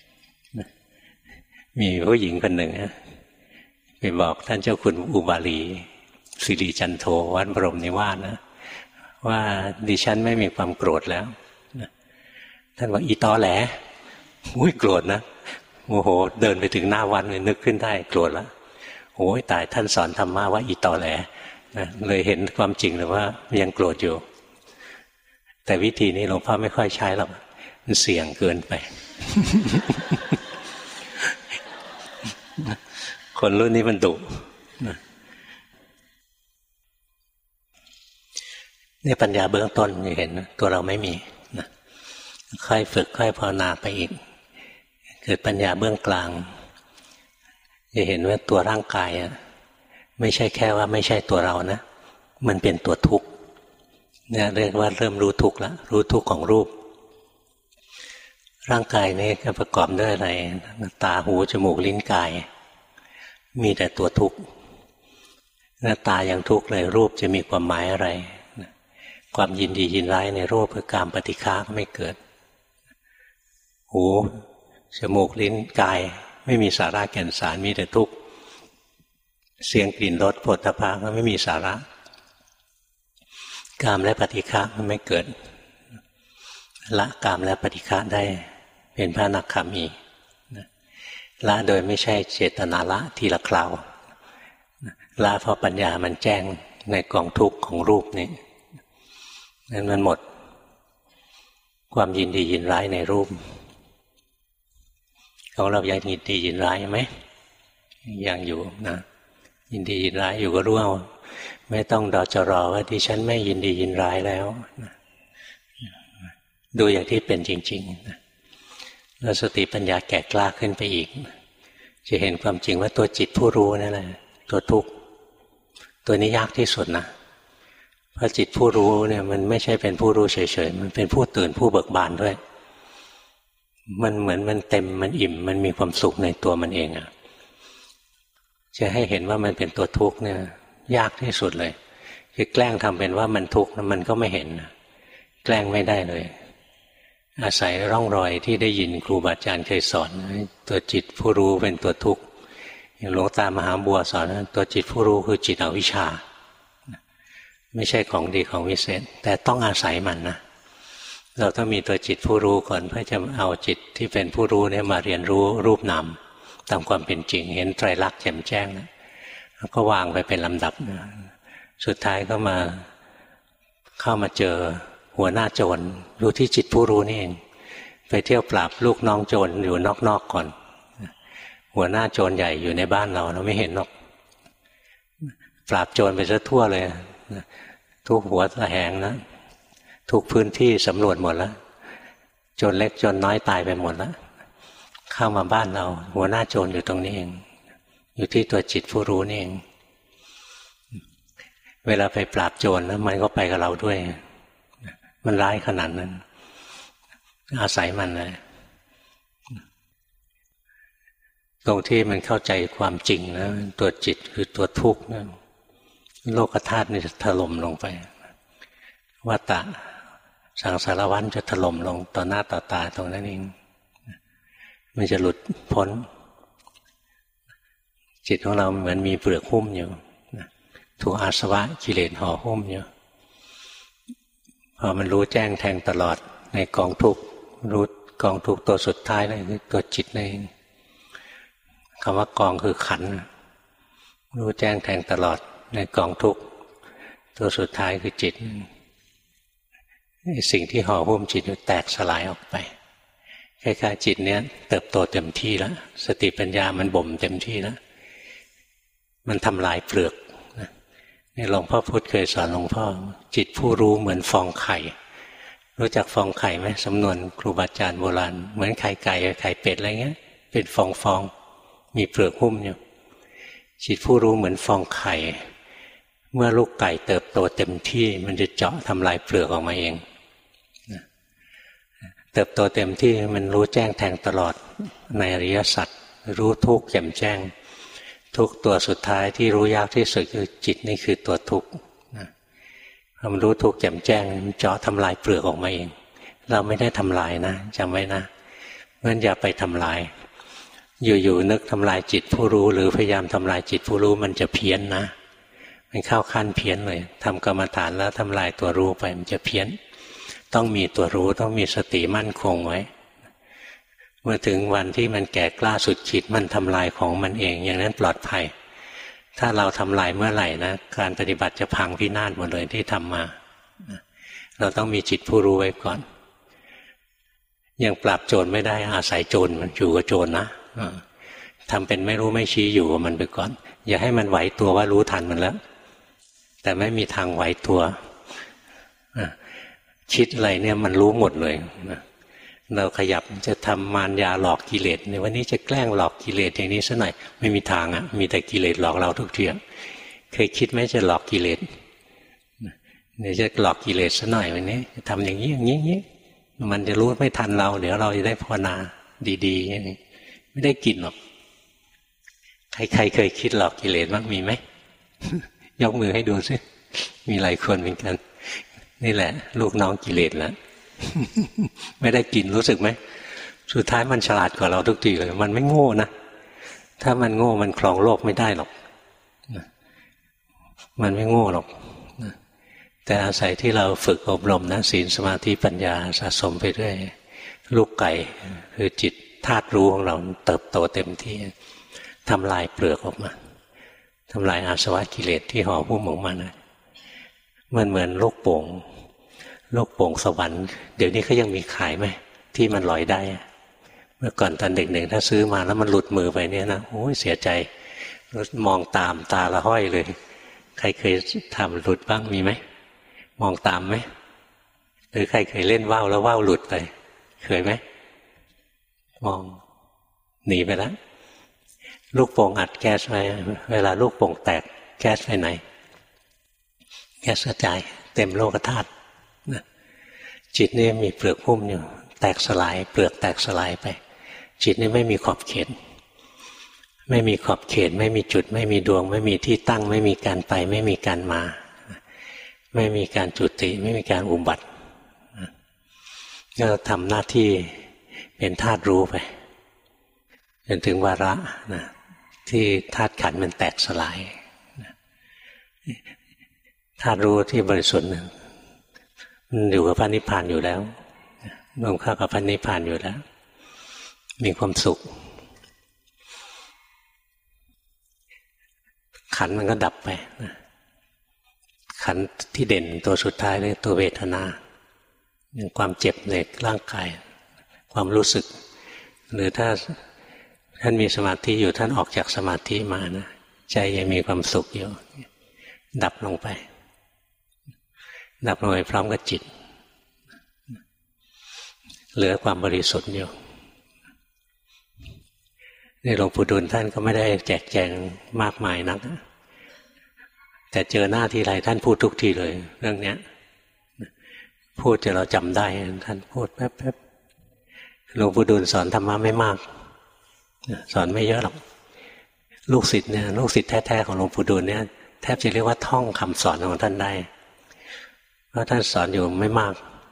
มีผู้หญิงคนหนึ่งนะไปบอกท่านเจ้าคุณอุบาลีสิริจันโทวัดบรมนิวาสนะว่าดิฉันไม่มีความโกรธแล้วท่านบอกอีตอแหลอุ้ยโกรธนะโมโหเดินไปถึงหน้าวัดเลยนึกขึ้นได้โกรธแล้วโอ้ยตายท่านสอนธรรมะว่าอีตอแหลนะเลยเห็นความจริงเลยว่ายังโกรธอยู่แต่วิธีนี้หลวงพ่อไม่ค่อยใช้หรอกมันเสี่ยงเกินไป คนรุ่นนี้มันดุนี่ปัญญาเบื้องต้นจะเห็นตัวเราไม่มีนะค่อยฝึกค่อยภาวนาไปอีกเกิดปัญญาเบื้องกลางจะเห็นว่าตัวร่างกายอะไม่ใช่แค่ว่าไม่ใช่ตัวเรานะมันเป็นตัวทุกข์เนี่ยเรียกว่าเริ่มรู้ทุกข์แล้วรู้ทุกข์ของรูปร่างกายนี้ก็ประกอบด้วยอะไรตาหูจมูกลิ้นกายมีแต่ตัวทุกข์หน้าตายังทุกข์เลยรูปจะมีความหมายอะไรความยินดียินร้ายในรูปคือกามปฏิฆะก็ไม่เกิดหูจมูกลิ้นกายไม่มีสาระแก่นสารมีแต่ทุกข์เสียงกลิ่นรสโผฏฐัพพะก็ไม่มีสาระกามและปฏิฆะมันไม่เกิดละกามและปฏิฆะได้เป็นพระอนาคามีละโดยไม่ใช่เจตนาละทีละคราวละเพราะปัญญามันแจ้งในกองทุกข์ของรูปนี้นั้นมันหมดความยินดียินร้ายในรูปของเรายังยินดียินร้ายไหมยังอยู่นะยินดียินร้ายอยู่ก็รู้เอาไม่ต้องดอจรอว่าดิฉันไม่ยินดียินร้ายแล้วนะดูอย่างที่เป็นจริงๆนะแล้วสติปัญญาแก่กล้าขึ้นไปอีกจะเห็นความจริงว่าตัวจิตผู้รู้นั่นแหละตัวทุกข์ตัวนี้ยากที่สุดนะเพราะจิตผู้รู้เนี่ยมันไม่ใช่เป็นผู้รู้เฉยๆมันเป็นผู้ตื่นผู้เบิกบานด้วยมันเหมือนมันเต็มมันอิ่มมันมีความสุขในตัวมันเองอะจะให้เห็นว่ามันเป็นตัวทุกข์เนี่ยยากที่สุดเลยคือแกล้งทำเป็นว่ามันทุกข์มันก็ไม่เห็นแกล้งไม่ได้เลยอาศัยร่องรอยที่ได้ยินครูบาอาจารย์เคยสอนตัวจิตผู้รู้เป็นตัวทุกข์อย่างหลวงตามหาบัวสอนตัวจิตผู้รู้คือจิตอวิชชาไม่ใช่ของดีของวิเศษแต่ต้องอาศัยมันนะเราต้องมีตัวจิตผู้รู้ก่อนเพื่อจะเอาจิตที่เป็นผู้รู้เนี่ยมาเรียนรู้รูปนามตามความเป็นจริงเห็นไตรลักษณ์แจ่มแจ้งนะแล้วก็วางไปเป็นลำดับนะสุดท้ายก็มาเข้ามาเจอหัวหน้าโจรอยู่ที่จิตผู้รู้นี่เองไปเที่ยวปราบลูกน้องโจรอยู่นอกๆ ก, ก่อนหัวหน้าโจรใหญ่อยู่ในบ้านเราเราไม่เห็นหรอกปราบโจรไปซะทั่วเลยทุกหัวตะแหงนะทุกพื้นที่สำรวจหมดแล้วโจรเล็กโจรน้อยตายไปหมดแล้วเข้ามาบ้านเราหัวหน้าโจรอยู่ตรงนี้เองอยู่ที่ตัวจิตผู้รู้นี่เองเวลาไปปราบโจรแล้วมันก็ไปกับเราด้วยมันร้ายขนาดนั้นอาศัยมันเลยตรงที่มันเข้าใจความจริงนะตัวจิตคือตัวทุกข์นะโลกธาตุนี่จะถล่มลงไปวัฏฏะสังสารวัฏจะถล่มลงต่อหน้าต่อตาตรงนั้นเองมันจะหลุดพ้นจิตของเราเหมือนมีเปลือกหุ้มอยู่ถูกอาสวะกิเลสห่อหุ้มอยู่พอมันรู้แจ้งแทงตลอดในกองทุกข์รู้กองทุกข์ตัวสุดท้ายเลยคือตัวจิตนั่นเองคำว่ากองคือขันธ์รู้แจ้งแทงตลอดในกองทุกข์ตัวสุดท้ายคือจิตสิ่งที่ห่อหุ้มจิตแตกสลายออกไปคล้ายๆจิตเนี้ยเติบโตเต็มที่แล้วสติปัญญามันบ่มเต็มที่แล้วมันทำลายเปลือกนี่หลวงพ่อพุธเคยสอนหลวงพ่อจิตผู้รู้เหมือนฟองไข่รู้จักฟองไข่ไหมสำนวนครูบาอาจารย์โบราณเหมือนไข่ไก่ไข่เป็ดอะไรเงี้ยเป็นฟองฟองมีเปลือกหุ้มอยู่จิตผู้รู้เหมือนฟองไข่เมื่อลูกไก่เติบโตเต็มที่มันจะเจาะทำลายเปลือกออกมาเองเติบโตเต็มที่มันรู้แจ้งแทงตลอดในอริยสัจรู้ทุกข์แจ่มแจ้งทุกตัวสุดท้ายที่รู้ยากที่สุดคือจิตนี่คือตัวทุกข์พอมันรู้ทุกข์แจ่มแจ้งมันเจาะทำลายเปลือกออกมาเองเราไม่ได้ทำลายนะจำไว้นะเพราะฉะนั้นอย่าไปทำลายอยู่ๆนึกทำลายจิตผู้รู้หรือพยายามทำลายจิตผู้รู้มันจะเพี้ยนนะมันเข้าขั้นเพี้ยนเลยทำกรรมฐานแล้วทำลายตัวรู้ไปมันจะเพี้ยนต้องมีตัวรู้ต้องมีสติมั่นคงไว้เมื่อถึงวันที่มันแก่กล้าสุดขีดมันทำลายของมันเองอย่างนั้นปลอดภัยถ้าเราทำลายเมื่อไหร่นะการปฏิบัติจะพังพินาศหมดเลยที่ทำมาเราต้องมีจิตผู้รู้ไว้ก่อนยังปราบโจรไม่ได้อาศัยโจรมันอยู่กับโจรนะทำเป็นไม่รู้ไม่ชี้อยู่กับมันไปก่อนอย่าให้มันไหวตัวว่ารู้ทันมันแล้วแต่ไม่มีทางไหวตัวคิดอะไรเนี่ยมันรู้หมดเลยเราขยับจะทำมารยาหลอกกิเลสในวันนี้จะแกล้งหลอกกิเลสอย่างนี้ซะหน่อยไม่มีทางอ่ะมีแต่กิเลสหลอกเราทุกทีเคยคิดไหมจะหลอกกิเลสเดี๋ยวจะหลอกกิเลสซะหน่อยวันนี้จะทำอย่างนี้อย่างนี้อย่างนี้มันจะรู้ไม่ทันเราเดี๋ยวเราจะได้ภาวนาดีๆอย่างนี้ไม่ได้กินหรอกใครๆเคยคิดหลอกกิเลสบ้างมีไหม ยกมือให้ดูสิมีหลายคนเหมือนกันนี่แหละลูกน้องกิเลสแล้ว ไม่ได้กินรู้สึกไหมสุดท้ายมันฉลาดกว่าเราทุกทีเลยมันไม่โง่นะถ้ามันโง่มันครองโลกไม่ได้หรอกมันไม่โง่หรอกแต่อาศัยที่เราฝึกอบรมนะศีลสมาธิปัญญาสะสมไปเรื่อยลูกไก่คือจิตธาตุรู้ของเราเติบโตเต็มที่ทำลายเปลือกออกมาทำลายอาสวะกิเลสที่ห่อหุ้มของมันมันเหมือนลูกโป่งลูกโป่งสวรรค์เดี๋ยวนี้เขายังมีขายไหมที่มันลอยได้เมื่อก่อนตอนเด็กๆถ้าซื้อมาแล้วมันหลุดมือไปเนี่ยนะโอ้ยเสียใจมองตามตาละห้อยเลยใครเคยทำหลุดบ้างมีไหมมองตามไหมหรือใครเคยเล่นว่าวแล้วว่าวหลุดไปเคยไหมมองหนีไปแล้วลูกโป่งอัดแก๊สไว้เวลาลูกโป่งแตกแก๊สไปไหนแก๊สกระจายเต็มโลกธาตุจิตนี่มีเปลือกหุ้มอยู่แตกสลายเปลือกแตกสลายไปจิตนี่ไม่มีขอบเขตไม่มีขอบเขตไม่มีจุดไม่มีดวงไม่มีที่ตั้งไม่มีการไปไม่มีการมาไม่มีการจุติไม่มีการอุบัติก็ทำหน้าที่เป็นธาตุรู้ไปจนถึงวาระนะที่ธาตุขันธ์มันแตกสลายธาตุรู้ที่บริสุทธิ์มันอยู่กับพระนิพพานอยู่แล้วรวมเข้ากับพระนิพพานอยู่แล้วมีความสุขขันธ์มันก็ดับไปนะขันธ์ที่เด่นตัวสุดท้ายเลยตัวเวทนาอย่างความเจ็บในร่างกายความรู้สึกหรือถ้าท่านมีสมาธิอยู่ท่านออกจากสมาธิมานะใจยังมีความสุขอยู่ดับลงไปดับลงไปพร้อมกับจิตเหลือความบริสุทธิ์อยู่นี่หลวงปู่ดูลท่านก็ไม่ได้แจกแจงมากมายนักแต่เจอหน้าทีไรท่านพูดทุกทีเลยเรื่องนี้พูดจนเราจำได้ท่านพูดแป๊บๆหลวงปู่ดูลสอนธรรมะไม่มากสอนไม่เยอะหรอกลูกศิษย์เนี่ยลูกศิษย์แท้ๆของหลวงปู่ดูลเนี่ยแทบจะเรียกว่าท่องคำสอนของท่านได้เพราะท่านสอนอยู่ไม่มาก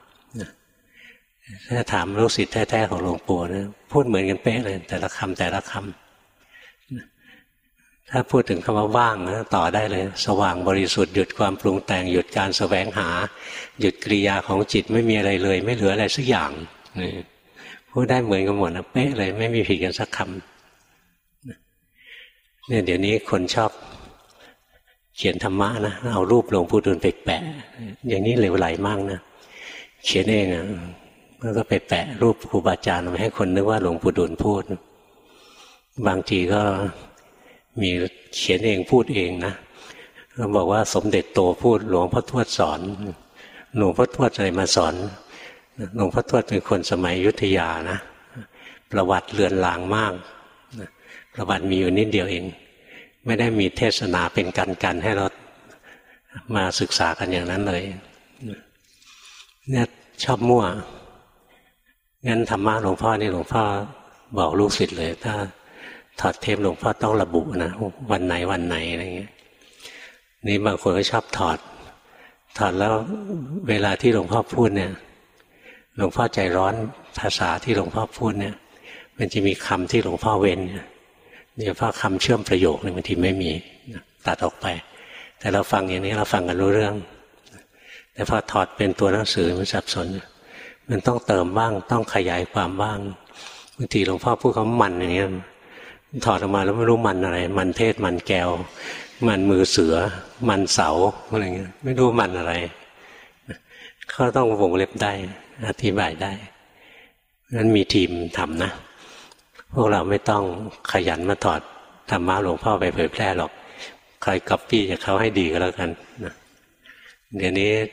ถ้าถามลูกศิษย์แท้ๆของหลวงปู่เนี่ยพูดเหมือนกันเป๊ะเลยแต่ละคำแต่ละคำถ้าพูดถึงคำว่าว่างนะต่อได้เลยสว่างบริสุทธิ์หยุดความปรุงแต่งหยุดการแสวงหาหยุดกิริยาของจิตไม่มีอะไรเลยไม่เหลืออะไรสักอย่างนี่พูดได้เหมือนกันหมดนะเป๊ะเลยไม่มีผิดกันสักคำเนี่ยเดี๋ยวนี้คนชอบเขียนธรรมะนะเอารูปหลวงปู่ดูลไปแปะอย่างนี้เหลวไหลมากนะเขียนเองอ่ะแล้วก็ไปแปะรูปครูบาอาจารย์มาให้คนนึกว่าหลวงปู่ดูลพูดบางทีก็มีเขียนเองพูดเองนะเขาบอกว่าสมเด็จโตพูดหลวงพ่อทวดสอนหลวงพ่อทวดอะไรมาสอนหลวงพ่อทวดเป็นคนสมัยอยุธยานะประวัติเลือนลางมากประวัติมีอยู่นิดเดียวเองไม่ได้มีเทศนาเป็นกันกันให้เรามาศึกษากันอย่างนั้นเลยเนี่ยชอบมั่วงั้นธรรมะหลวงพ่อนี่หลวงพ่อบอกลูกศิษย์เลยถ้าถอดเทปหลวงพ่อต้องระบุนะวันไหนวันไหนอะไรเงี้ยนี่บางคนก็ชอบถอดถอดแล้วเวลาที่หลวงพ่อพูดเนี่ยหลวงพ่อใจร้อนภาษาที่หลวงพ่อพูดเนี่ยมันจะมีคำที่หลวงพ่อเว้นเนี่ยเพราะคำเชื่อมประโยคเนี่ยบางทีไม่มีตัดออกไปแต่เราฟังอย่างนี้เราฟังกันรู้เรื่องแต่พอถอดเป็นตัวหนังสือมันสับสนมันต้องเติมบ้างต้องขยายความบ้างบางทีหลวงพ่อพูดคำมันอย่างเงี้ยถอดออกมาแล้วไม่รู้มันอะไรมันเทศมันแก้วมันมือเสือมันเสาอะไรเงี้ยไม่รู้มันอะไรเขาต้องวงเล็บได้อธิบายได้นั้นมีทีมทำนะพวกเราไม่ต้องขยันมาถอดธรรมะหลวงพ่อไปเผยแพร่หรอกใครก๊อปปี้จากเขาให้ดีก็แล้วกันนะเดี๋ยวนี้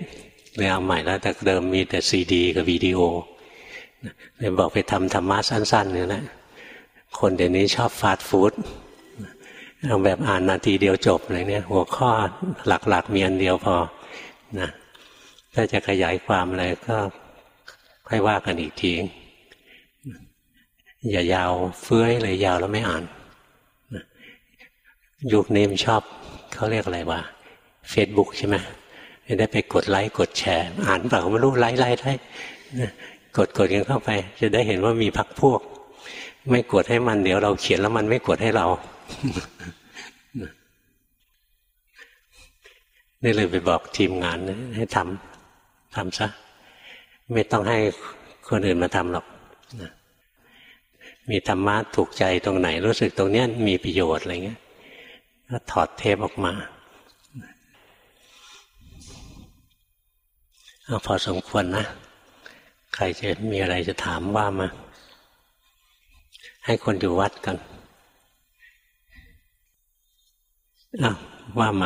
เลยเอาใหม่แล้วแต่เดิมมีแต่ซีดีกับวิดีโอเลยบอกไปทำธรรมะสั้นๆเนี่ยนะคนเดี๋ยวนี้ชอบฟาสต์ฟู้ดเอาแบบอ่านนาทีเดียวจบอะไรเนี่ยหัวข้อหลักๆมีอันเดียวพอนะถ้าจะขยายความอะไรก็ค่อยว่ากันอีกทีอย่ายาวเฟื้อยเลยยาวแล้วไม่อ่านยุคนี้มันชอบเขาเรียกอะไรวะเฟซบุ๊กใช่ไหมได้ไปกดไลค์กดแชร์อ่านเปล่าไม่รู้ไลค์ไลค์ได้กดกดกันเข้าไปจะได้เห็นว่ามีพรรคพวกไม่กดให้มันเดี๋ยวเราเขียนแล้วมันไม่กดให้เรานี่เลยไปบอกทีมงานให้ทำทำซะไม่ต้องให้คนอื่นมาทำหรอกมีธรรมะถูกใจตรงไหนรู้สึกตรงเนี้ยมีประโยชน์อะไรเงี้ยก็ถอดเทปออกมาเอาพอสมควรนะใครจะมีอะไรจะถามว่ามาให้คนอยู่วัดกันอ้าวว่ามา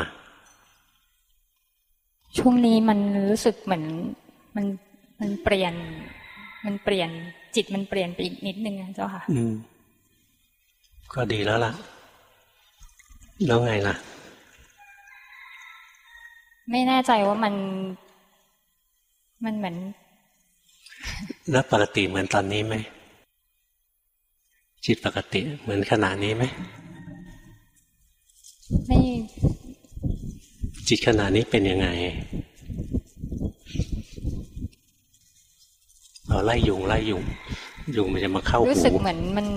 ช่วงนี้มันรู้สึกเหมือนมันมันเปลี่ยนมันเปลี่ยนจิตมันเปลี่ยนไปอีกนิดนึงนะเจ้าค่ะอืมก็ดีแล้วล่ะแล้วไงล่ะไม่แน่ใจว่ามันมันเหมือนแล้วปกติเหมือนตอนนี้ไหมจิตปกติเหมือนขณะนี้ไหมไม่จิตขณะนี้เป็นยังไงเราไล่ยุงไล่ยุงยุงมันจะมาเข้าหูรู้สึกเหมือนมัน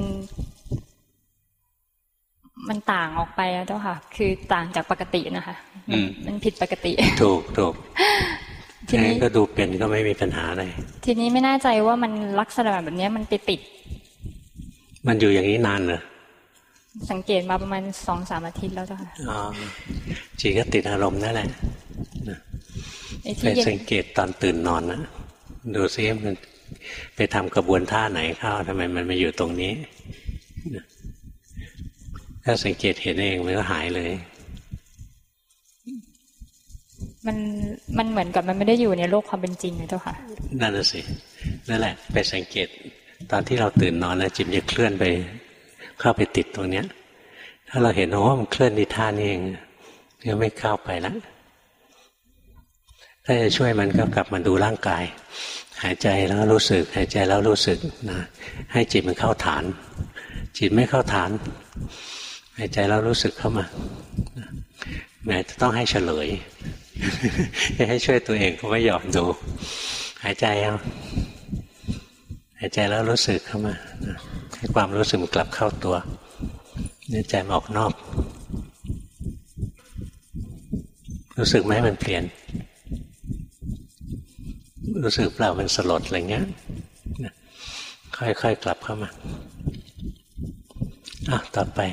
มันต่างออกไปแล้วเจ้าค่ะคือต่างจากปกตินะคะมันผิดปกติถูกถูกทีนี้ก็ดูเป็นก็ไม่มีปัญหาอะไรทีนี้ไม่แน่ใจว่ามันลักษณะแบบนี้มันไปติดมันอยู่อย่างนี้นานเหรอสังเกตมาประมาณสองสามอาทิตย์แล้วเจ้าค่ะอ๋อจีก็ติดอารมณ์นั่นแหละไปสังเกตตอนตื่นนอนนะดูซิมันไปทำกระบวนท่าไหนเข้าทำไมมันมาอยู่ตรงนี้ถ้าสังเกตเห็นเองมันก็หายเลยมันมันเหมือนกับมันไม่ได้อยู่ในโลกความเป็นจริงนะเจ้าค่ะนั่นน่ะสินั่นแหละไปสังเกตตอนที่เราตื่นนอนนะจิตจะเคลื่อนไปเข้าไปติดตรงเนี้ยถ้าเราเห็นว่ามันเคลื่อนในท่านี้เองก็ไม่เข้าไปแล้วถ้าจะช่วยมันก็กลับมาดูร่างกายหายใจแล้วรู้สึกหายใจแล้วรู้สึกนะให้จิตมันเข้าฐานจิตไม่เข้าฐานหายใจแล้วรู้สึกเข้ามาแม้จะต้องให้เฉลยให้ช่วยตัวเองก็ไม่ยอมดูหายใจเอาหายใจแล้วรู้สึกเข้ามาให้ความรู้สึกมันกลับเข้าตัวเนี่ยใจมันออกนอกรู้สึกไหมมันเปลี่ยนรู้สึกเปล่ามันสลดอะไรเงี้ยค่อยๆกลับเข้ามาอ่ะต่อไป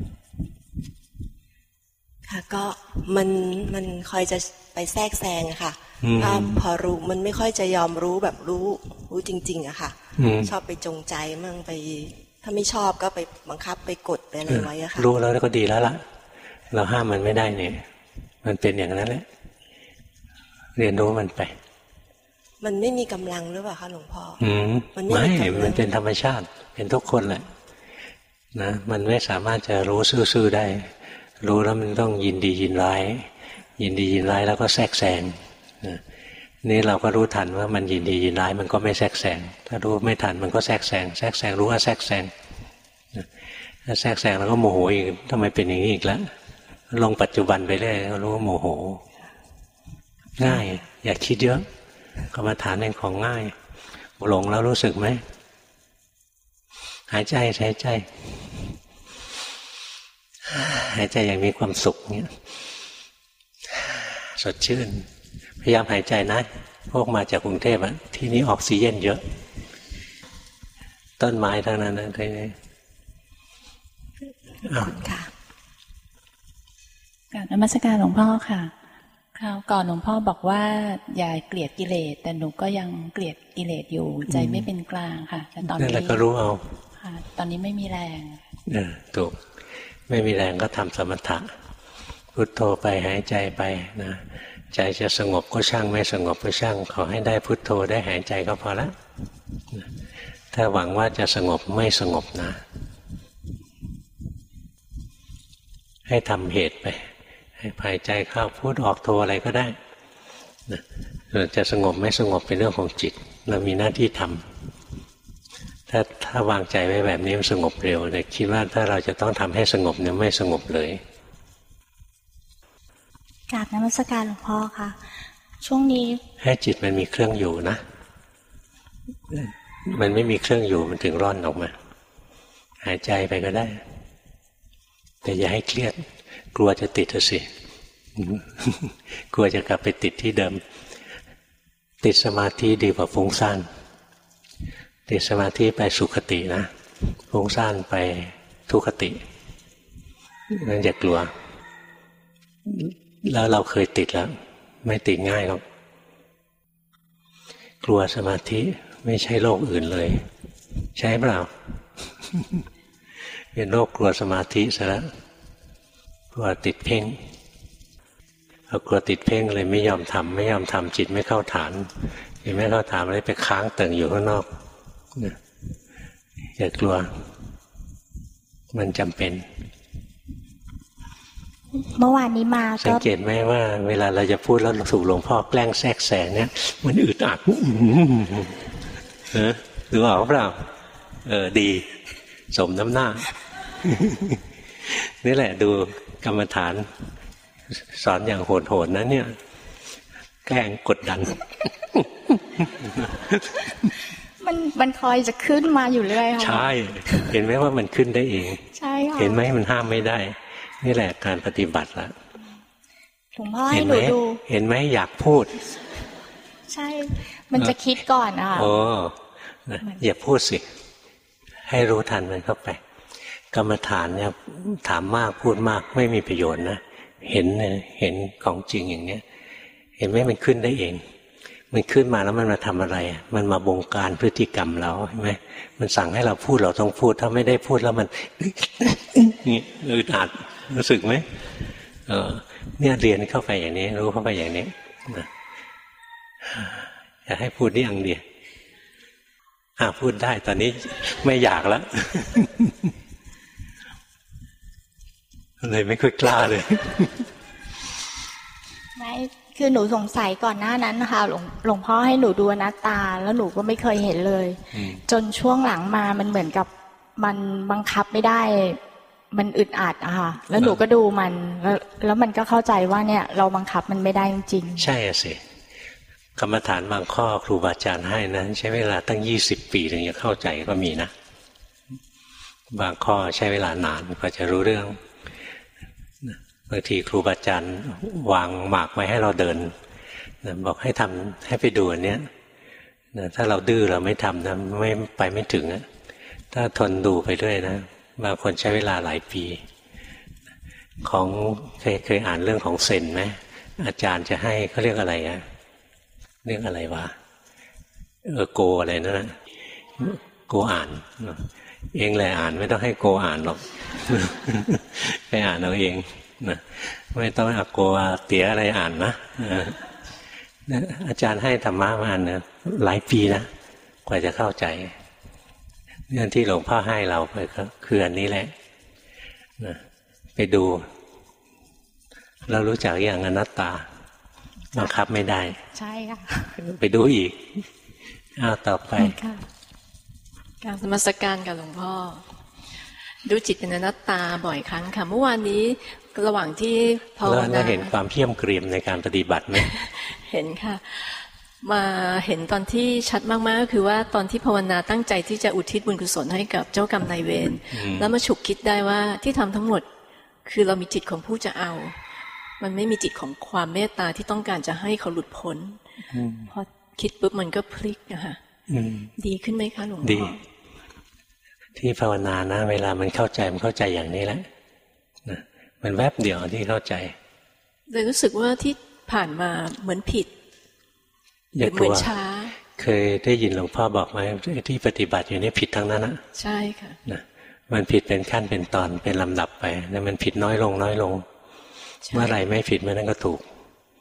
ค่ะก็มันมันคอยจะไปแทรกแซงอะค่ะถ้าพอรู้มันไม่ค่อยจะยอมรู้แบบรู้รู้จริงๆอะค่ะชอบไปจงใจมั่งไปถ้าไม่ชอบก็ไปบังคับไปกดไปอะไรไว้อะค่ะรู้แล้วก็ดีแล้วล่ะเราห้ามมันไม่ได้เนี่ยมันเป็นอย่างนั้นแหละเรียนรู้มันไปมันไม่มีกำลังหรือเปล่าคะหลวงพ่อมันไม่มันเป็นธรรมชาติเป็นทุกคนแหละนะมันไม่สามารถจะรู้ซื่อๆได้รู้แล้วมันต้องยินดียินร้ายยินดียินร้ายแล้วก็แทรกแซงนี่เราก็รู้ทันว่ามันยินดียินร้ายมันก็ไม่แทรกแซงถ้ารู้ไม่ทันมันก็แทรกแซงแทรกแซงรู้ว่าแทรกแซงถ้าแทรกแซงแล้วก็โมโหอีกทำไมเป็นอย่างนี้อีกแล้วลงปัจจุบันไปเรื่อยก็รู้ว่าโมโหง่ายอย่าคิดเยอะกรรมฐานเป็นของง่ายหลงแล้วรู้สึกไหมหายใจหายใจหายใจอย่างมีความสุขเงี้ยสดชื่นพยายามหายใจนะพวกมาจากกรุงเทพอะที่นี้ออกซิเจนเยอะต้นไม้ทั้งนั้นนะที่นี้ขอบคุณค่ะกราบนมัสการหลวงพ่อค่ะคราวก่อนหลวงพ่อบอกว่าอย่าเกลียดกิเลสแต่หนูก็ยังเกลียดกิเลสอยู่ใจไม่เป็นกลางค่ะแต่ตอนนี้นั่นแหละก็รู้เอาค่ะตอนนี้ไม่มีแรงเออถูกไม่มีแรงก็ทำสมถะพุทโธไปหายใจไปนะใจจะสงบก็ช่างไม่สงบก็ช่างขอให้ได้พุทโธได้หายใจก็พอละถ้าหวังว่าจะสงบไม่สงบนะให้ทำเหตุไปให้หายใจเข้าพุทออกโธอะไรก็ได้ส่วนจะสงบไม่สงบเป็นเรื่องของจิตเรามีหน้าที่ทำถ้าถ้าวางใจไว้แบบนี้มันสงบเร็วแต่คิดว่าถ้าเราจะต้องทำให้สงบเนี่ยไม่สงบเลยกราบนมัสการหลวงพ่อค่ะช่วงนี้ให้จิตมันมีเครื่องอยู่นะมันไม่มีเครื่องอยู่มันถึงร่อนออกมาหายใจไปก็ได้แต่อย่าให้เครียดกลัวจะติดสิกลัวจะกลับไปติดที่เดิมติดสมาธิดีกว่าฟุ้งซ่านติดสมาธิไปสุขตินะฟุ้งซ่านไปทุกขตินั่นอย่ากลัวแล้วเราเคยติดแล้วไม่ติดง่ายหรอกกลัวสมาธิไม่ใช่โรคอื่นเลยใช่เปล่า เป็นโรคกลัวสมาธิซะแล้วกลัวติดเพ่งพอกลัวติดเพ่งเลยไม่ยอมทำไม่ยอมทำจิตไม่เข้าฐานจิตไม่เข้าฐานเลยไปค้างเติ่งอยู่ข้างนอกอย่ากลัวมันจำเป็นเมื่อวานนี้มาสังเกตไหมว่าเวลาเราจะพูดแล้วถูกหลวงพ่อแกล้งแทรกแซงเนี่ยมันอึดอัดเออหรือเปล่าเปล่าเออดีสมน้ำหน้านี่แหละดูกรรมฐานสอนอย่างโหดๆนะเนี่ยแกล้งกดดันมันมันคอยจะขึ้นมาอยู่เรื่อยค่ะใช่เห็นไหมว่ามันขึ้นได้เองใช่ค่ะเห็นไหมมันห้ามไม่ได้นี่แหละการปฏิบัติละหลวงพ่อให้หนูดูเห็นไหมอยากพูดใช่มันจะคิดก่อนอ่ะโอ้อย่าพูดสิให้รู้ทันมันเข้าไปกรรมฐานเนี่ยถามมากพูดมากไม่มีประโยชน์นะเห็นเห็นของจริงอย่างเนี้ยเห็นไหมมันขึ้นได้เองมันขึ้นมาแล้วมันมาทำอะไรมันมาบงการพฤติกรรมเราใช่ไหมมันสั่งให้เราพูดเราต้องพูดถ้าไม่ได้พูดแล้วมันนี่อึดอัดรู้สึกไหมเออเนี่ยเรียนเข้าไปอย่างนี้รู้เข้าไปอย่างนี้นะอยากให้พูดนี่อย่างเดียวอ่ะพูดได้ตอนนี้ไม่อยากแล้วเลยไม่ค่อยกล้าเลยไม่คือหนูสงสัยก่อนหน้านั้นนะคะหลวงหลวงพ่อให้หนูดูอนัตตาแล้วหนูก็ไม่เคยเห็นเลยจนช่วงหลังมามันเหมือนกับมันบังคับไม่ได้มันอึดอัดอะค่ะแล้วหนูก็ดูมันแล้วแล้วมันก็เข้าใจว่าเนี่ยเราบังคับมันไม่ได้จริงใช่สิกรรมฐานบางข้อครูบาอาจารย์ให้นะใช้เวลาตั้งยี่สิบปีถึงจะเข้าใจก็มีนะบางข้อใช้เวลานานกว่าจะรู้เรื่องบางทีครูบาอาจารย์วางหมากไว้ให้เราเดินบอกให้ทำให้ไปดูอันเนี้ยถ้าเราดื้อเราไม่ทำนะไม่ไปไม่ถึงอะถ้าทนดูไปด้วยนะบางคนใช้เวลาหลายปีของเคยเคยอ่านเรื่องของเซนไหมอาจารย์จะให้เขาเรียกอะไรอะเรียกอะไรวะเออโกอะไรนั่นนะโกอ่านเองแหละอ่านไม่ต้องให้โกอ่านหรอกไปอ่านเอาเองนะไม่ต้องอาโกอาเตี๋ยอะไรอ่านนะอาจารย์ให้ธรรมะมาเนี่ยหลายปีนะกว่าจะเข้าใจเรื่องที่หลวงพ่อให้เราไปก็คืออันนี้แหละนะไปดูเรารู้จักอย่างอนัตตาบังคับไม่ได้ใช่ค่ะไปดูอีกอ้าวต่อไปค่ะการนมัสการกับหลวงพ่อดูจิตเป็นอนัตตาบ่อยครั้งค่ะเมื่อวานนี้ระหว่างที่ภาวนาแล้วเห็นความเพี้ยมเกรียมในการปฏิบัติไหมเห็นค่ะมาเห็นตอนที่ชัดมากๆก็คือว่าตอนที่ภาวนาตั้งใจที่จะอุทิศบุญกุศลให้กับเจ้ากรรมนายเวรแล้วมาฉุกคิดได้ว่าที่ทำทั้งหมดคือเรามีจิตของผู้จะเอามันไม่มีจิตของความเมตตาที่ต้องการจะให้เขาหลุดพ้นพอคิดปุ๊บมันก็พลิกนะคะดีขึ้นไหมคะหลวงพ่อดีที่ภาวนานะเวลามันเข้าใจมันเข้าใจอย่างนี้แหละนะมันแวบเดียวที่เข้าใจเลยรู้สึกว่าที่ผ่านมาเหมือนผิดอย่ากลัวช้าเคยได้ยินหลวงพ่อบอกไหมที่ปฏิบัติอยู่นี่ผิดทั้งนั้นนะใช่ค่ะนะมันผิดเป็นขั้นเป็นตอนเป็นลำดับไปแล้วมันผิดน้อยลงน้อยลงเมื่อไหร่ไม่ผิดเมื่อนั้นก็ถูก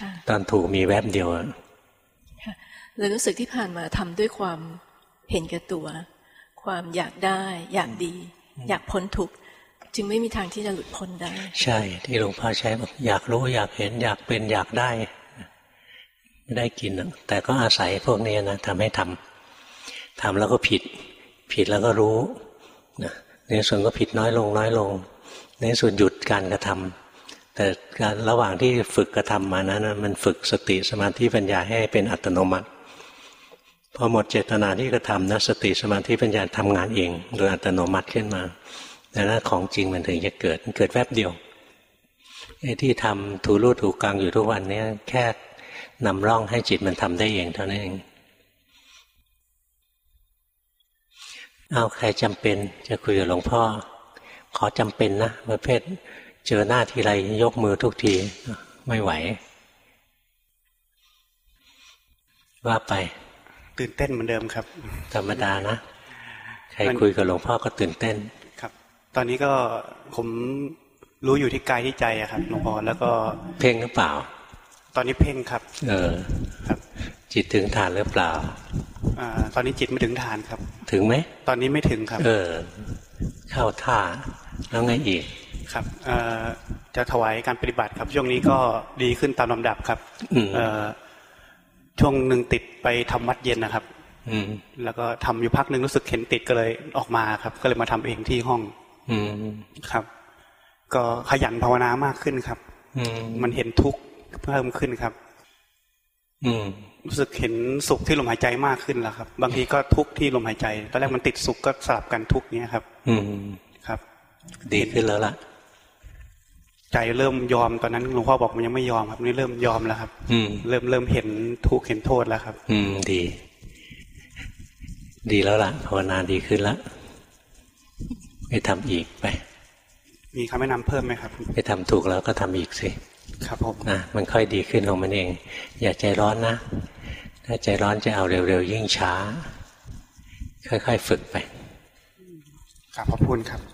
ตอนถูกมีแวบเดียวเลยรู้สึกที่ผ่านมาทำด้วยความเห็นแก่ตัวความอยากได้อยากดีอยากพ้นทุกข์จึงไม่มีทางที่จะหลุดพ้นได้ใช่ที่หลวงพ่อใช้บอกอยากรู้อยากเห็นอยากเป็นอยากได้ไม่ได้กินแต่ก็อาศัยพวกนี้นะทำให้ทำทำแล้วก็ผิดผิดแล้วก็รู้นะในส่วนก็ผิดน้อยลงน้อยลงในส่วนหยุดการกระทำแต่การระหว่างที่ฝึกกระทำมานั้นมันฝึกสติสมาธิปัญญาให้เป็นอัตโนมัติพอหมดเจตนาที่กระทำนะสติสมาธิปัญญาทำงานเองโดยอัตโนมัติขึ้นมาแต่นั้นของจริงมันถึงจะเกิดมันเกิดแวบเดียวไอ้ที่ทำถูรูถูกกลางอยู่ทุกวันนี้แค่นำร่องให้จิตมันทำได้เองเท่านั้นเองเอาใครจำเป็นจะคุยกับหลวงพ่อขอจำเป็นนะประเภทเจอหน้าทีไรยกมือทุกทีไม่ไหวว่าไปตื่นเต้นเหมือนเดิมครับธรรมดานะใครคุยกับหลวงพ่อก็ตื่นเต้นครับตอนนี้ก็ผมรู้อยู่ที่กายที่ใจอะครับหลวงพ่อแล้วก็เพ่งหรือเปล่าตอนนี้เพ่งครับเออครับจิตถึงฐานหรือเปล่าอ่าตอนนี้จิตไม่ถึงฐานครับถึงไหมตอนนี้ไม่ถึงครับเออเข้าท่าแล้วไงอีกครับเอ่อจะถวายการปฏิบัติครับช่วงนี้ก็ดีขึ้นตามลำดับครับเอ่อช่วงหนึ่งติดไปทำวัดเย็นนะครับแล้วก็ทำอยู่พักหนึ่งรู้สึกเห็นติดก็เลยออกมาครับก็เลยมาทำเองที่ห้องครับก็ขยันภาวนามากขึ้นครับมันเห็นทุกข์เพิ่มขึ้นครับรู้สึกเห็นสุขที่ลมหายใจมากขึ้นแล้วครับบางทีก็ทุกข์ที่ลมหายใจตอนแรกมันติดสุขก็สลับกันทุกข์เนี้ยครับครับดีขึ้นแล้วล่ะใจเริ่มยอมตอนนั้นหลวงพ่อบอกมันยังไม่ยอมครับนี่เริ่มยอมแล้วครับเริ่มเริ่มเห็นทุกข์เห็นโทษแล้วครับอืมดีดีแล้วล่ะภาวนาดีขึ้นแล้วไปทำอีกไปมีคำแนะนำเพิ่มไหมครับไปทำถูกแล้วก็ทำอีกสิครับผมนะมันค่อยดีขึ้นของมันเองอย่าใจร้อนนะถ้าใจร้อนจะเอาเร็วๆยิ่งช้าค่อยๆฝึกไปครับขอบคุณครับ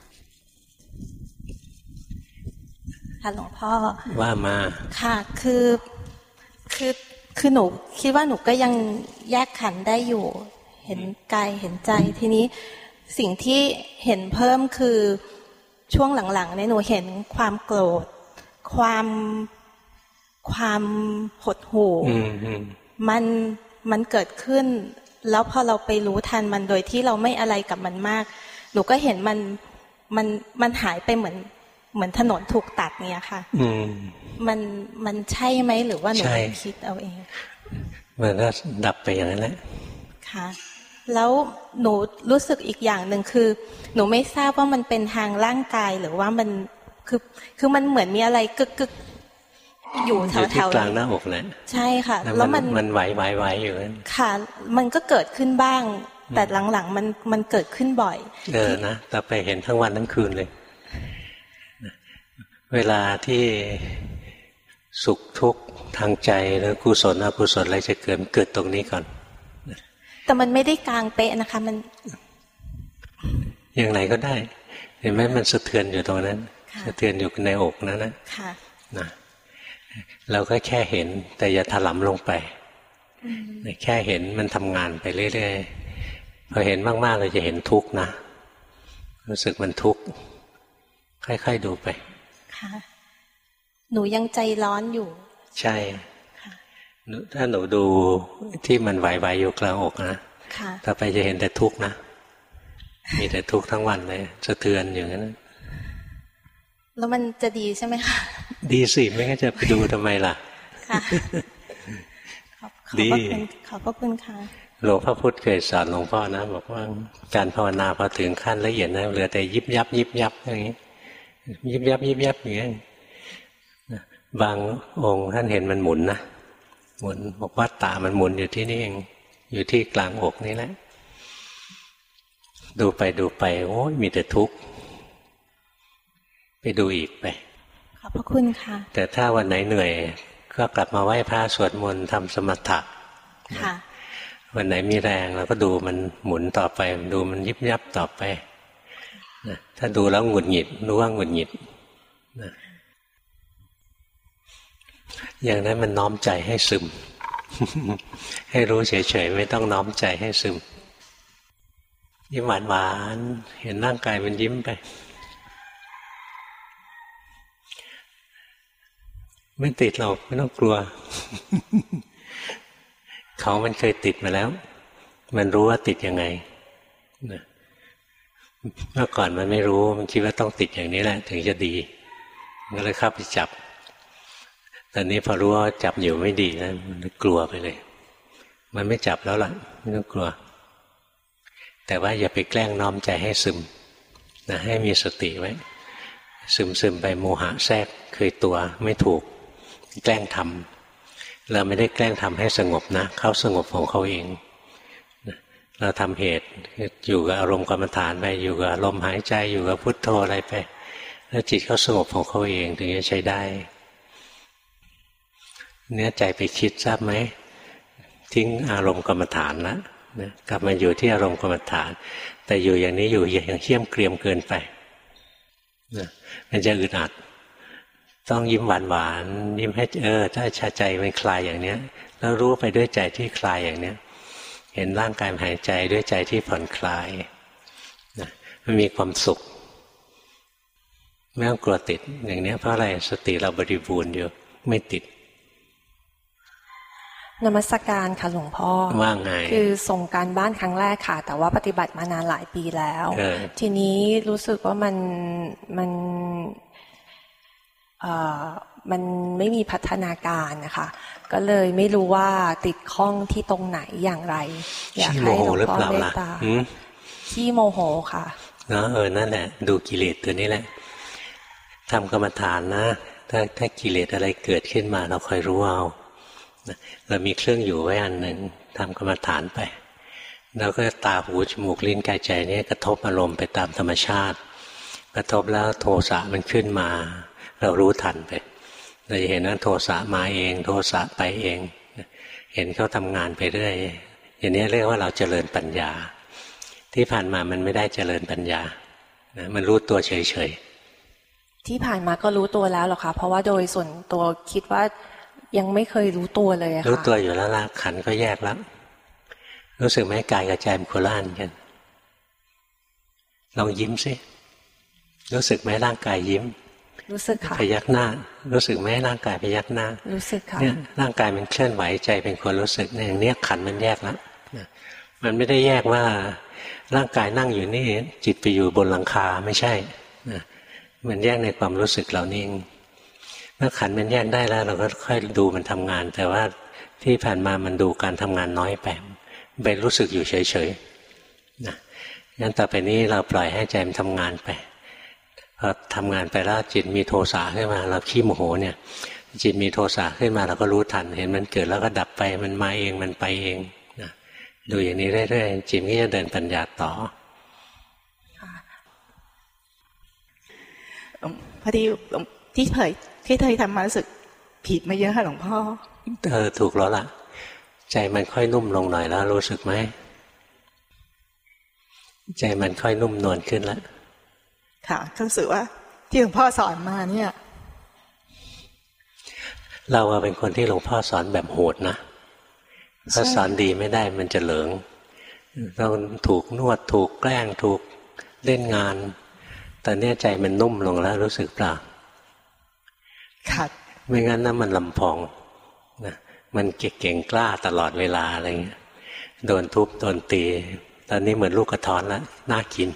ค่ะหลวงพ่อว่ามาค่ะคือคือคือหนูคิดว่าหนูก็ยังแยกขันธ์ได้อยู่เห็นกายเห็นใจทีนี้สิ่งที่เห็นเพิ่มคือช่วงหลังๆเนี่ยหนูเห็นความโกรธความความหดหู่มันมันเกิดขึ้นแล้วพอเราไปรู้ทันมันโดยที่เราไม่อะไรกับมันมากหนูก็เห็นมันมันมันหายไปเหมือนเหมือนถนนถูกตัดเนี่ยค่ะมันมันใช่ไหมหรือว่าหนูคิดเอาเองมันก็ดับไปอย่างนั้นแหละค่ะแล้วหนูรู้สึกอีกอย่างหนึ่งคือหนูไม่ทราบว่ามันเป็นทางร่างกายหรือว่ามันคือคือมันเหมือนมีอะไรกึกกึกอยู่แถวแถวกลางหน้าอกแหละใช่ค่ะแล้วมันมันไหวไหวไหวอยู่ค่ะมันก็เกิดขึ้นบ้างแต่หลังๆมันมันเกิดขึ้นบ่อยเออนะแต่ไปเห็นทั้งวันทั้งคืนเลยเวลาที่สุขทุกข์ทางใจหรือกุศลอกุศลอะไรจะเกิดเกิดตรงนี้ก่อนแต่มันไม่ได้กลางเป๊ะนะคะมันอย่างไหนก็ได้เห็นไหมมันสะเทือนอยู่ตรงนั้นสะเทือนอยู่ในอกนั่นนะนะเราก็แค่เห็นแต่อย่าถลำลงไปแค่เห็นมันทำงานไปเรื่อยๆพอเห็นมากๆเราจะเห็นทุกข์นะรู้สึกมันทุกข์ค่อยๆดูไปค่ะหนูยังใจร้อนอยู่ใช่ถ้าหนูดูที่มันไหวๆอยู่กลางอกนะต่อไปจะเห็นแต่ทุกข์นะมีแต่ทุกข์ทั้งวันเลยสะเทือนอย่างนั้นแล้วมันจะดีใช่ไหมคะดีสิไม่งั้นจะไปดูทำไมล่ะค่ะดีขอบพระคุณค่ะหลวงพ่อพุธเคยสอนหลวงพ่อนะบอกว่าการภาวนาพอถึงขั้นละเอียดนะเหลือแต่ยิบยับยิบยับอย่างนี้ยิบยับยิบยับอย่างนี้บางองค์ท่านเห็นมันหมุนนะหมุนบอกว่าตามันหมุนอยู่ที่นี่เองอยู่ที่กลางอกนี่แหละดูไปดูไปโอ้ยมีแต่ทุกข์ไปดูอีกไปขอบพระคุณค่ะแต่ถ้าวันไหนเหนื่อยก็กลับมาไหว้พระสวดมนต์ทำสมถะค่ะวันไหนมีแรงเราก็ดูมันหมุนต่อไปดูมันยิบยับต่อไปนะถ้าดูแล้วหงุดหงิดรู้ว่าหงุดหงิดนะอย่างนั้นมันน้อมใจให้ซึม ให้รู้เฉยๆไม่ต้องน้อมใจให้ซึมยิ้มหวานๆเห็นร่างกายมันยิ้มไปไม่ติดหรอกไม่ต้องกลัว เขามันเคยติดมาแล้วมันรู้ว่าติดยังไงเมื่อก่อนมันไม่รู้มันคิดว่าต้องติดอย่างนี้แหละถึงจะดีก็เลยเข้าไปจับตอนนี้พอรู้ว่าจับอยู่ไม่ดีนะมันกลัวไปเลยมันไม่จับแล้วล่ะไม่ต้องกลัวแต่ว่าอย่าไปแกล้งน้อมใจให้ซึมนะให้มีสติไว้ซึมซึมไปโมหะแทรกเคยตัวไม่ถูกแกล้งทำเราไม่ได้แกล้งทำให้สงบนะเขาสงบของเขาเองเราทำเหตุอยู่กับอารมณ์กรรมฐานไปอยู่กับลมหายใจอยู่กับพุทโธอะไรไปแล้วจิตเขาสงบของเขาเองถึงจะใช้ได้เนื้อใจไปคิดทราบไหมทิ้งอารมณ์กรรมฐานนะนะกลับมาอยู่ที่อารมณ์กรรมฐานแต่อยู่อย่างนี้อยู่อย่างเขี้ยมเกรียมเกินไปนะมันจะอึดอัดต้องยิ้มหวานหวานยิ้มให้เออถ้าชาใจมันคลายอย่างเนี้ยแล้วรู้ไปด้วยใจที่คลายอย่างเนี้ยเห็นร่างกายหายใจด้วยใจที่ผ่อนคลายนะมันมีความสุขไม่ต้องกลัวติดอย่างนี้เพราะอะไรสติเราบริบูรณ์อยู่ไม่ติดนมัสการค่ะหลวงพ่อว่าไงคือส่งการบ้านครั้งแรกค่ะแต่ว่าปฏิบัติมานานหลายปีแล้วทีนี้รู้สึกว่ามันมันเอ่อมันไม่มีพัฒนาการนะคะก็เลยไม่รู้ว่าติดข้องที่ตรงไหนอย่างไรอยากให้หลวงพ่อเมตตาขี้โมโหค่ะเนาะเออนั่นแหละดูกิเลสตัวนี้แหละทำกรรมฐานนะถ้าถ้ากิเลสอะไรเกิดขึ้นมาเราคอยรู้เอาเรามีเครื่องอยู่ไว้อันหนึ่งทำกรรมฐานไปแล้วก็ตาหูจมูกลิ้นกายใจนี่กระทบอารมณ์ไปตามธรรมชาติกระทบแล้วโทสะมันขึ้นมาเรารู้ทันไปเราจะเห็นว่าโทสะมาเองโทสะไปเองเห็นเขาทำงานไปเรื่อยอย่างนี้เรียกว่าเราเจริญปัญญาที่ผ่านมามันไม่ได้เจริญปัญญานะมันรู้ตัวเฉยๆที่ผ่านมาก็รู้ตัวแล้วหรอคะเพราะว่าโดยส่วนตัวคิดว่ายังไม่เคยรู้ตัวเลยค่ะรู้ตัวอยู่แล้วละขันก็แยกแล้วรู้สึกไหมกายกับใจมันโคละอันกันลองยิ้มสิรู้สึกไหมร่างกายยิ้มรู้สึกค่ะพยักหน้ารู้สึกไหมร่างกายพยักหน้ารู้สึกค่ะเนี่ยร่างกายมันเคลื่อนไหวใจเป็นคนรู้สึกเนี่ยอย่างนี้ขันมันแยกแล้วมันไม่ได้แยกว่าร่างกายนั่งอยู่นี่จิตไปอยู่บนหลังคาไม่ใช่มันแยกในความรู้สึกเหล่านี้เมื่อขันมันแยกได้แล้วเราก็ค่อยดูมันทำงานแต่ว่าที่ผ่านมามันดูการทำงานน้อยไปไปรู้สึกอยู่เฉยๆนะงั้นต่อไปนี้เราปล่อยให้ใจมันทำงานไปพอทำงานไปแล้วจิตมีโทสะขึ้นมาเราขี้โมโหเนี่ยจิตมีโทสะขึ้นมาเราก็รู้ทันเห็นมันเกิดแล้วก็ดับไปมันมาเองมันไปเองนะดูอย่างนี้เรื่อยๆจิตก็จะเดินปัญญาต่อพอดีที่เผยที่เคยทำมารู้สึกผิดมาเยอะค่ะหลวงพ่อเออถูกแล้วล่ะใจมันค่อยนุ่มลงหน่อยแล้วรู้สึกไหมใจมันค่อยนุ่มนวลขึ้นแล้วค่ะรู้สึกว่าที่หลวงพ่อสอนมาเนี่ยเราเป็นคนที่หลวงพ่อสอนแบบโหดนะถ้าสอนดีไม่ได้มันจะเหลิงเราถูกนวดถูกแกล้งถูกเล่นงานตอนนี้ใจมันนุ่มลงแล้วรู้สึกเปล่าค่ะไม่งั้นนะมันลำพองนะมันเก่งกล้าตลอดเวลาอะไรเงี้ยโดนทุบโดนตีตอนนี้เหมือนลูกกระท้อนแล้วน่ากิน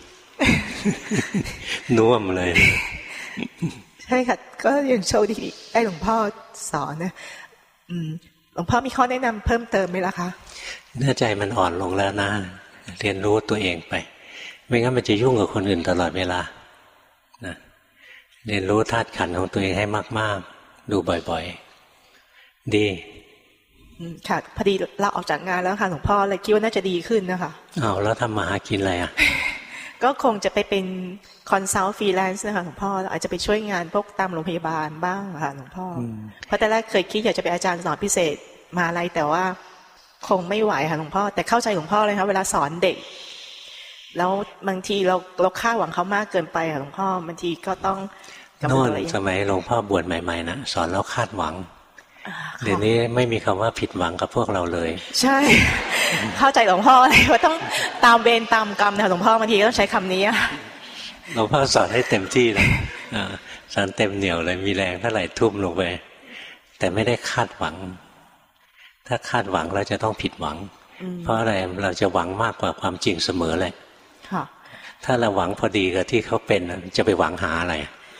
น่วมเลยใช่ค่ะก็ยังโชคดีไอ้หลวงพ่อสอนนะหลวงพ่อมีข้อแนะนำเพิ่มเติมไหมล่ะคะเนื้อใจมันอ่อนลงแล้วนะเรียนรู้ตัวเองไปไม่งั้นมันจะยุ่งกับคนอื่นตลอดเวลานะเรียนรู้ธาตุขันธ์ของตัวเองให้มากๆดูบ่อยๆดีค่ะพอดีเราออกจากงานแล้วค่ะหลวงพ่อเลยคิดว่าน่าจะดีขึ้นนะคะอ้าวแล้วทำมาหากินอะไรอ่ะก็คงจะไปเป็นคอนซัลท์ฟรีแลนซ์นะคะหลวงพ่ออาจจะไปช่วยงานพวกตามโรงพยาบาลบ้างค่ะหลวงพ่อเพราะแต่แรกเคยคิดอยากจะเป็นอาจารย์สอนพิเศษมาอะไรแต่ว่าคงไม่ไหวค่ะหลวงพ่อแต่เข้าใจหลวงพ่อเลยค่ะเวลาสอนเด็กแล้วบางทีเราเราคาดหวังเขามากเกินไปค่ะหลวงพ่อบางทีก็ต้องโน่นสมัยหลวงพ่อบวชใหม่ๆนะสอนแล้วคาดหวังเดี๋ยวนี้ไม่มีคำว่าผิดหวังกับพวกเราเลยใช่เข้าใจหลวงพ่อเลยว่าต้องตามเวรตามกรรมนะหลวงพ่อบางทีก็ต้องใช้คำนี้หลวงพ่อสอนให้เต็มที่เลยสอนเต็มเหนียวเลยมีแรงเท่าไหร่ทุ่มลงไปแต่ไม่ได้คาดหวังถ้าคาดหวังเราจะต้องผิดหวังเพราะอะไรเราจะหวังมากกว่าความจริงเสมอเลยถ้าเราหวังพอดีกับที่เขาเป็นจะไปหวังหาอะไร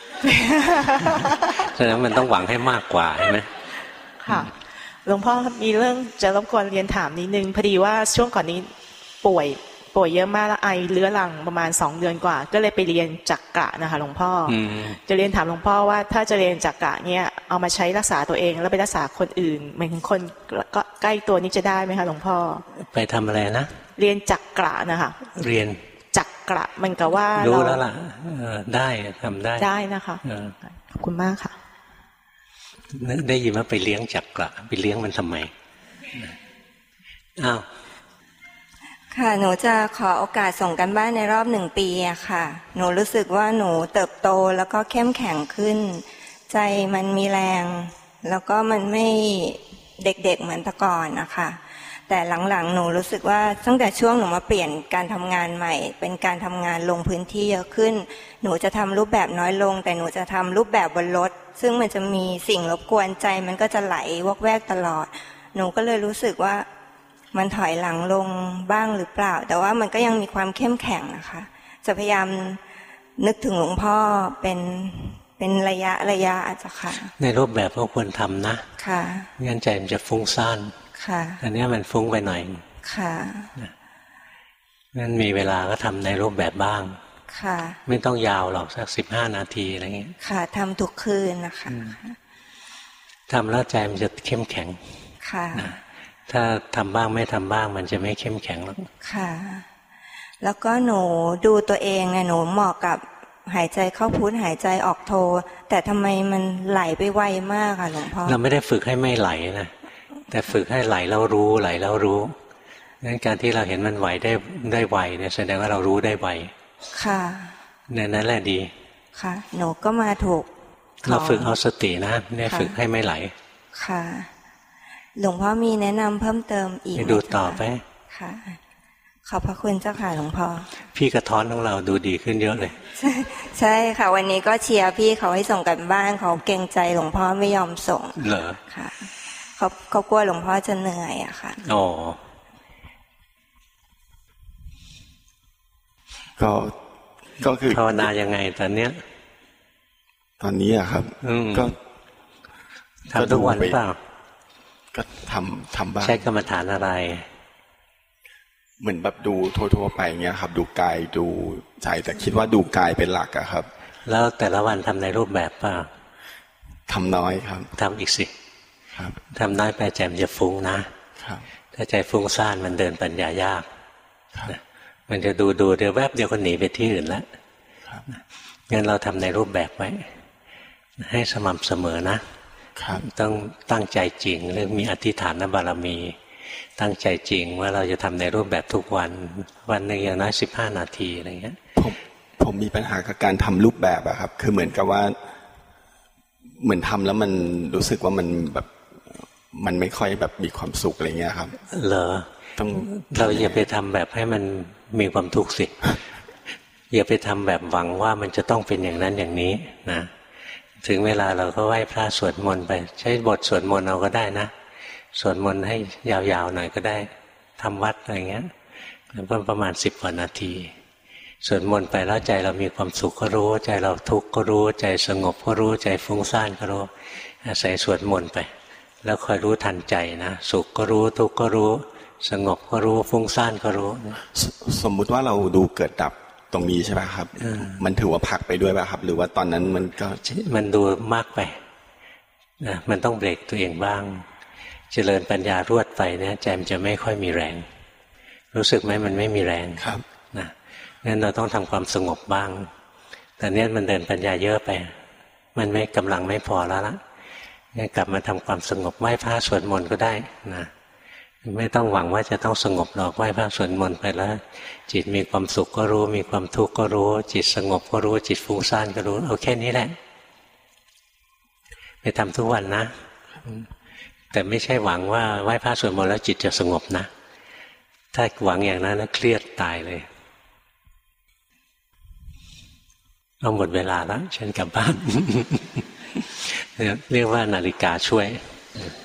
ฉะนั้นมันต้องหวังให้มากกว่าใช่ไหมค่ะหลวงพ่อมีเรื่องจะรบกวนเรียนถามนิดนึงพอดีว่าช่วงก่อนนี้ป่วยป่วยเยอะมากแล้วไอเรื้อรังประมาณสองเดือนกว่าก็เลยไปเรียนจักกะนะคะหลวงพ่อจะเรียนถามหลวงพ่อว่าถ้าจะเรียนจักกะเนี่ยเอามาใช้รักษาตัวเองแล้วไปรักษาคนอื่นเหมือนคนก็ใกล้ตัวนี้จะได้ไหมคะหลวงพ่อไปทำอะไรนะเรียนจักกะนะคะเรียนจักกะมันก็ว่ารู้แล้วล่ะได้ทำได้ได้นะคะขอบคุณมากค่ะได้ยินว่าไปเลี้ยงจักกะไปเลี้ยงมันทำไมอ้าวค่ะหนูจะขอโอกาสส่งกันบ้านในรอบหนึ่งปีอะค่ะหนูรู้สึกว่าหนูเติบโตแล้วก็เข้มแข็งขึ้นใจมันมีแรงแล้วก็มันไม่เด็กๆเหมือนแต่ก่อนนะคะแต่หลังๆหนูรู้สึกว่าตั้งแต่ช่วงหนูมาเปลี่ยนการทำงานใหม่เป็นการทำงานลงพื้นที่เยอะขึ้นหนูจะทำรูปแบบน้อยลงแต่หนูจะทำรูปแบบบนรถซึ่งมันจะมีสิ่งรบกวนใจมันก็จะไหลวอกแวกตลอดหนูก็เลยรู้สึกว่ามันถอยหลังลงบ้างหรือเปล่าแต่ว่ามันก็ยังมีความเข้มแข็งนะคะจะพยายามนึกถึงหลวงพ่อเป็นเป็นระยะระยะอาจจะค่ะในรูปแบบก็ควรทำนะค่ะงั้นใจมันจะฟุ้งซ่านค่ะอันนี้มันฟุ้งไปหน่อยค่ะงั้นมีเวลาก็ทำในรูปแบบบ้างค่ะไม่ต้องยาวหรอกสักสิบห้านาทีอะไรเงี้ยค่ะทำทุกคืนนะคะทำแล้วใจมันจะเข้มแข็งค่ะถ้าทำบ้างไม่ทำบ้างมันจะไม่เข้มแข็งหรอกค่ะแล้วก็หนูดูตัวเองเนี่ยหนูเหมาะกับหายใจเข้าพุทหายใจออกโทแต่ทำไมมันไหลไปไวมากค่ะหลวงพ่อเราไม่ได้ฝึกให้ไม่ไหลนะแต่ฝึกให้ไหลแล้วรู้ไหลแล้วรู้งั้นการที่เราเห็นมันไหวได้ได้ไวเนี่ยแสดงว่าเรารู้ได้ไวค่ะเนี่ยนั่นแหละดีค่ะหนูก็มาถูกเราฝึกเอาสตินะไม่ได้ฝึกให้ไม่ไหลค่ะหลวงพ่อมีแนะนำเพิ่มเติมอีกไปดูต่อไปค่ะขอบพระคุณเจ้าค่ะหลวงพ่อพี่กระท้อนของเราดูดีขึ้นเยอะเลยใช่ใช่ค่ะวันนี้ก็เชียร์พี่เขาให้ส่งกันบ้านเขาเกรงใจหลวงพ่อไม่ยอมส่งเหรอค่ะเขาเขากลัวหลวงพ่อจะเหนื่อยอะค่ะอ๋อก็ก็คือภาวนายังไงตอนเนี้ยตอนนี้อะครับก็ทำทุกวันเปล่าก็ทำทำบ้างใช้กรรมฐานอะไรเหมือนแบบดูทั่วๆไปเงี้ยครับดูกายดูใจแต่คิดว่าดูกายเป็นหลักอะครับแล้วแต่ละวันทำในรูปแบบเปล่าทำน้อยครับทำอีกสิทำน้อยไปใจมันจะฟุ้งนะถ้าใจฟุ้งซ่านมันเดินปัญญายากมันจะดูดูเดี๋ยวแวบเดียวก็หนีไปที่อื่นแล้วงั้นเราทำในรูปแบบไว้ให้สม่ำเสมอนะต้องตั้งใจจริงเรื่องมีอธิษฐานบารมีตั้งใจจริงว่าเราจะทำในรูปแบบทุกวันวันหนึ่งอย่างน้อยสิบห้านาทีอะไรเงี้ยผมผมมีปัญหากับการทำรูปแบบอะครับคือเหมือนกับว่าเหมือนทำแล้วมันรู้สึกว่ามันแบบมันไม่ค่อยแบบมีความสุขอะไรเงี้ยครับเหรอต้องเราอย่าไปทำแบบให้มันมีความทุกข์สิอย่าไปทำแบบหวังว่ามันจะต้องเป็นอย่างนั้นอย่างนี้นะถึงเวลาเราก็ไหว้พระสวดมนต์ไปใช้บทสวดมนต์เอาก็ได้นะสวดมนต์ให้ยาวๆหน่อยก็ได้ทำวัดอะไรเงี้ยแล้วประมาณสิบกว่านาทีสวดมนต์ไปแล้วใจเรามีความสุขก็รู้ใจเราทุกข์ก็รู้ใจสงบก็รู้ใจฟุ้งซ่านก็รู้อาศัยสวดมนต์ไปแล้วคอยรู้ทันใจนะสุขก็รู้ทุกข์ก็รู้สงบก็รู้ฟุ้งซ่านก็รู้ส, สมมุติว่าเราดูเกิดดับตรงนี้ใช่ไหมครับมันถือว่าพักไปด้วยป่ะครับหรือว่าตอนนั้นมันก็มันดูมากไปนะมันต้องเบรกตัวเองบ้างเจริญปัญญารวดไปเนี่ยใจมันจะไม่ค่อยมีแรงรู้สึกไหมมันไม่มีแรงครับนะงั้นเราต้องทำความสงบบ้างแต่เนี้ยมันเดินปัญญาเยอะไปมันไม่กำลังไม่พอแล้วละงั้นกลับมาทำความสงบไหว้พระสวดมนต์ก็ได้นะไม่ต้องหวังว่าจะต้องสงบหรอกไหว้พระสวดมนต์ไปแล้วจิตมีความสุขก็รู้มีความทุกข์ก็รู้จิตสงบก็รู้จิตฟุ้งซ่านก็รู้เอาแค่นี้แหละไปทำทุกวันนะแต่ไม่ใช่หวังว่าไหว้พระสวดมนต์แล้วจิตจะสงบนะถ้าหวังอย่างนั้นนะเครียดตายเลยเอาหมดเวลาแล้วฉันกลับบ้าน เรียกว่านาฬิกาช่วย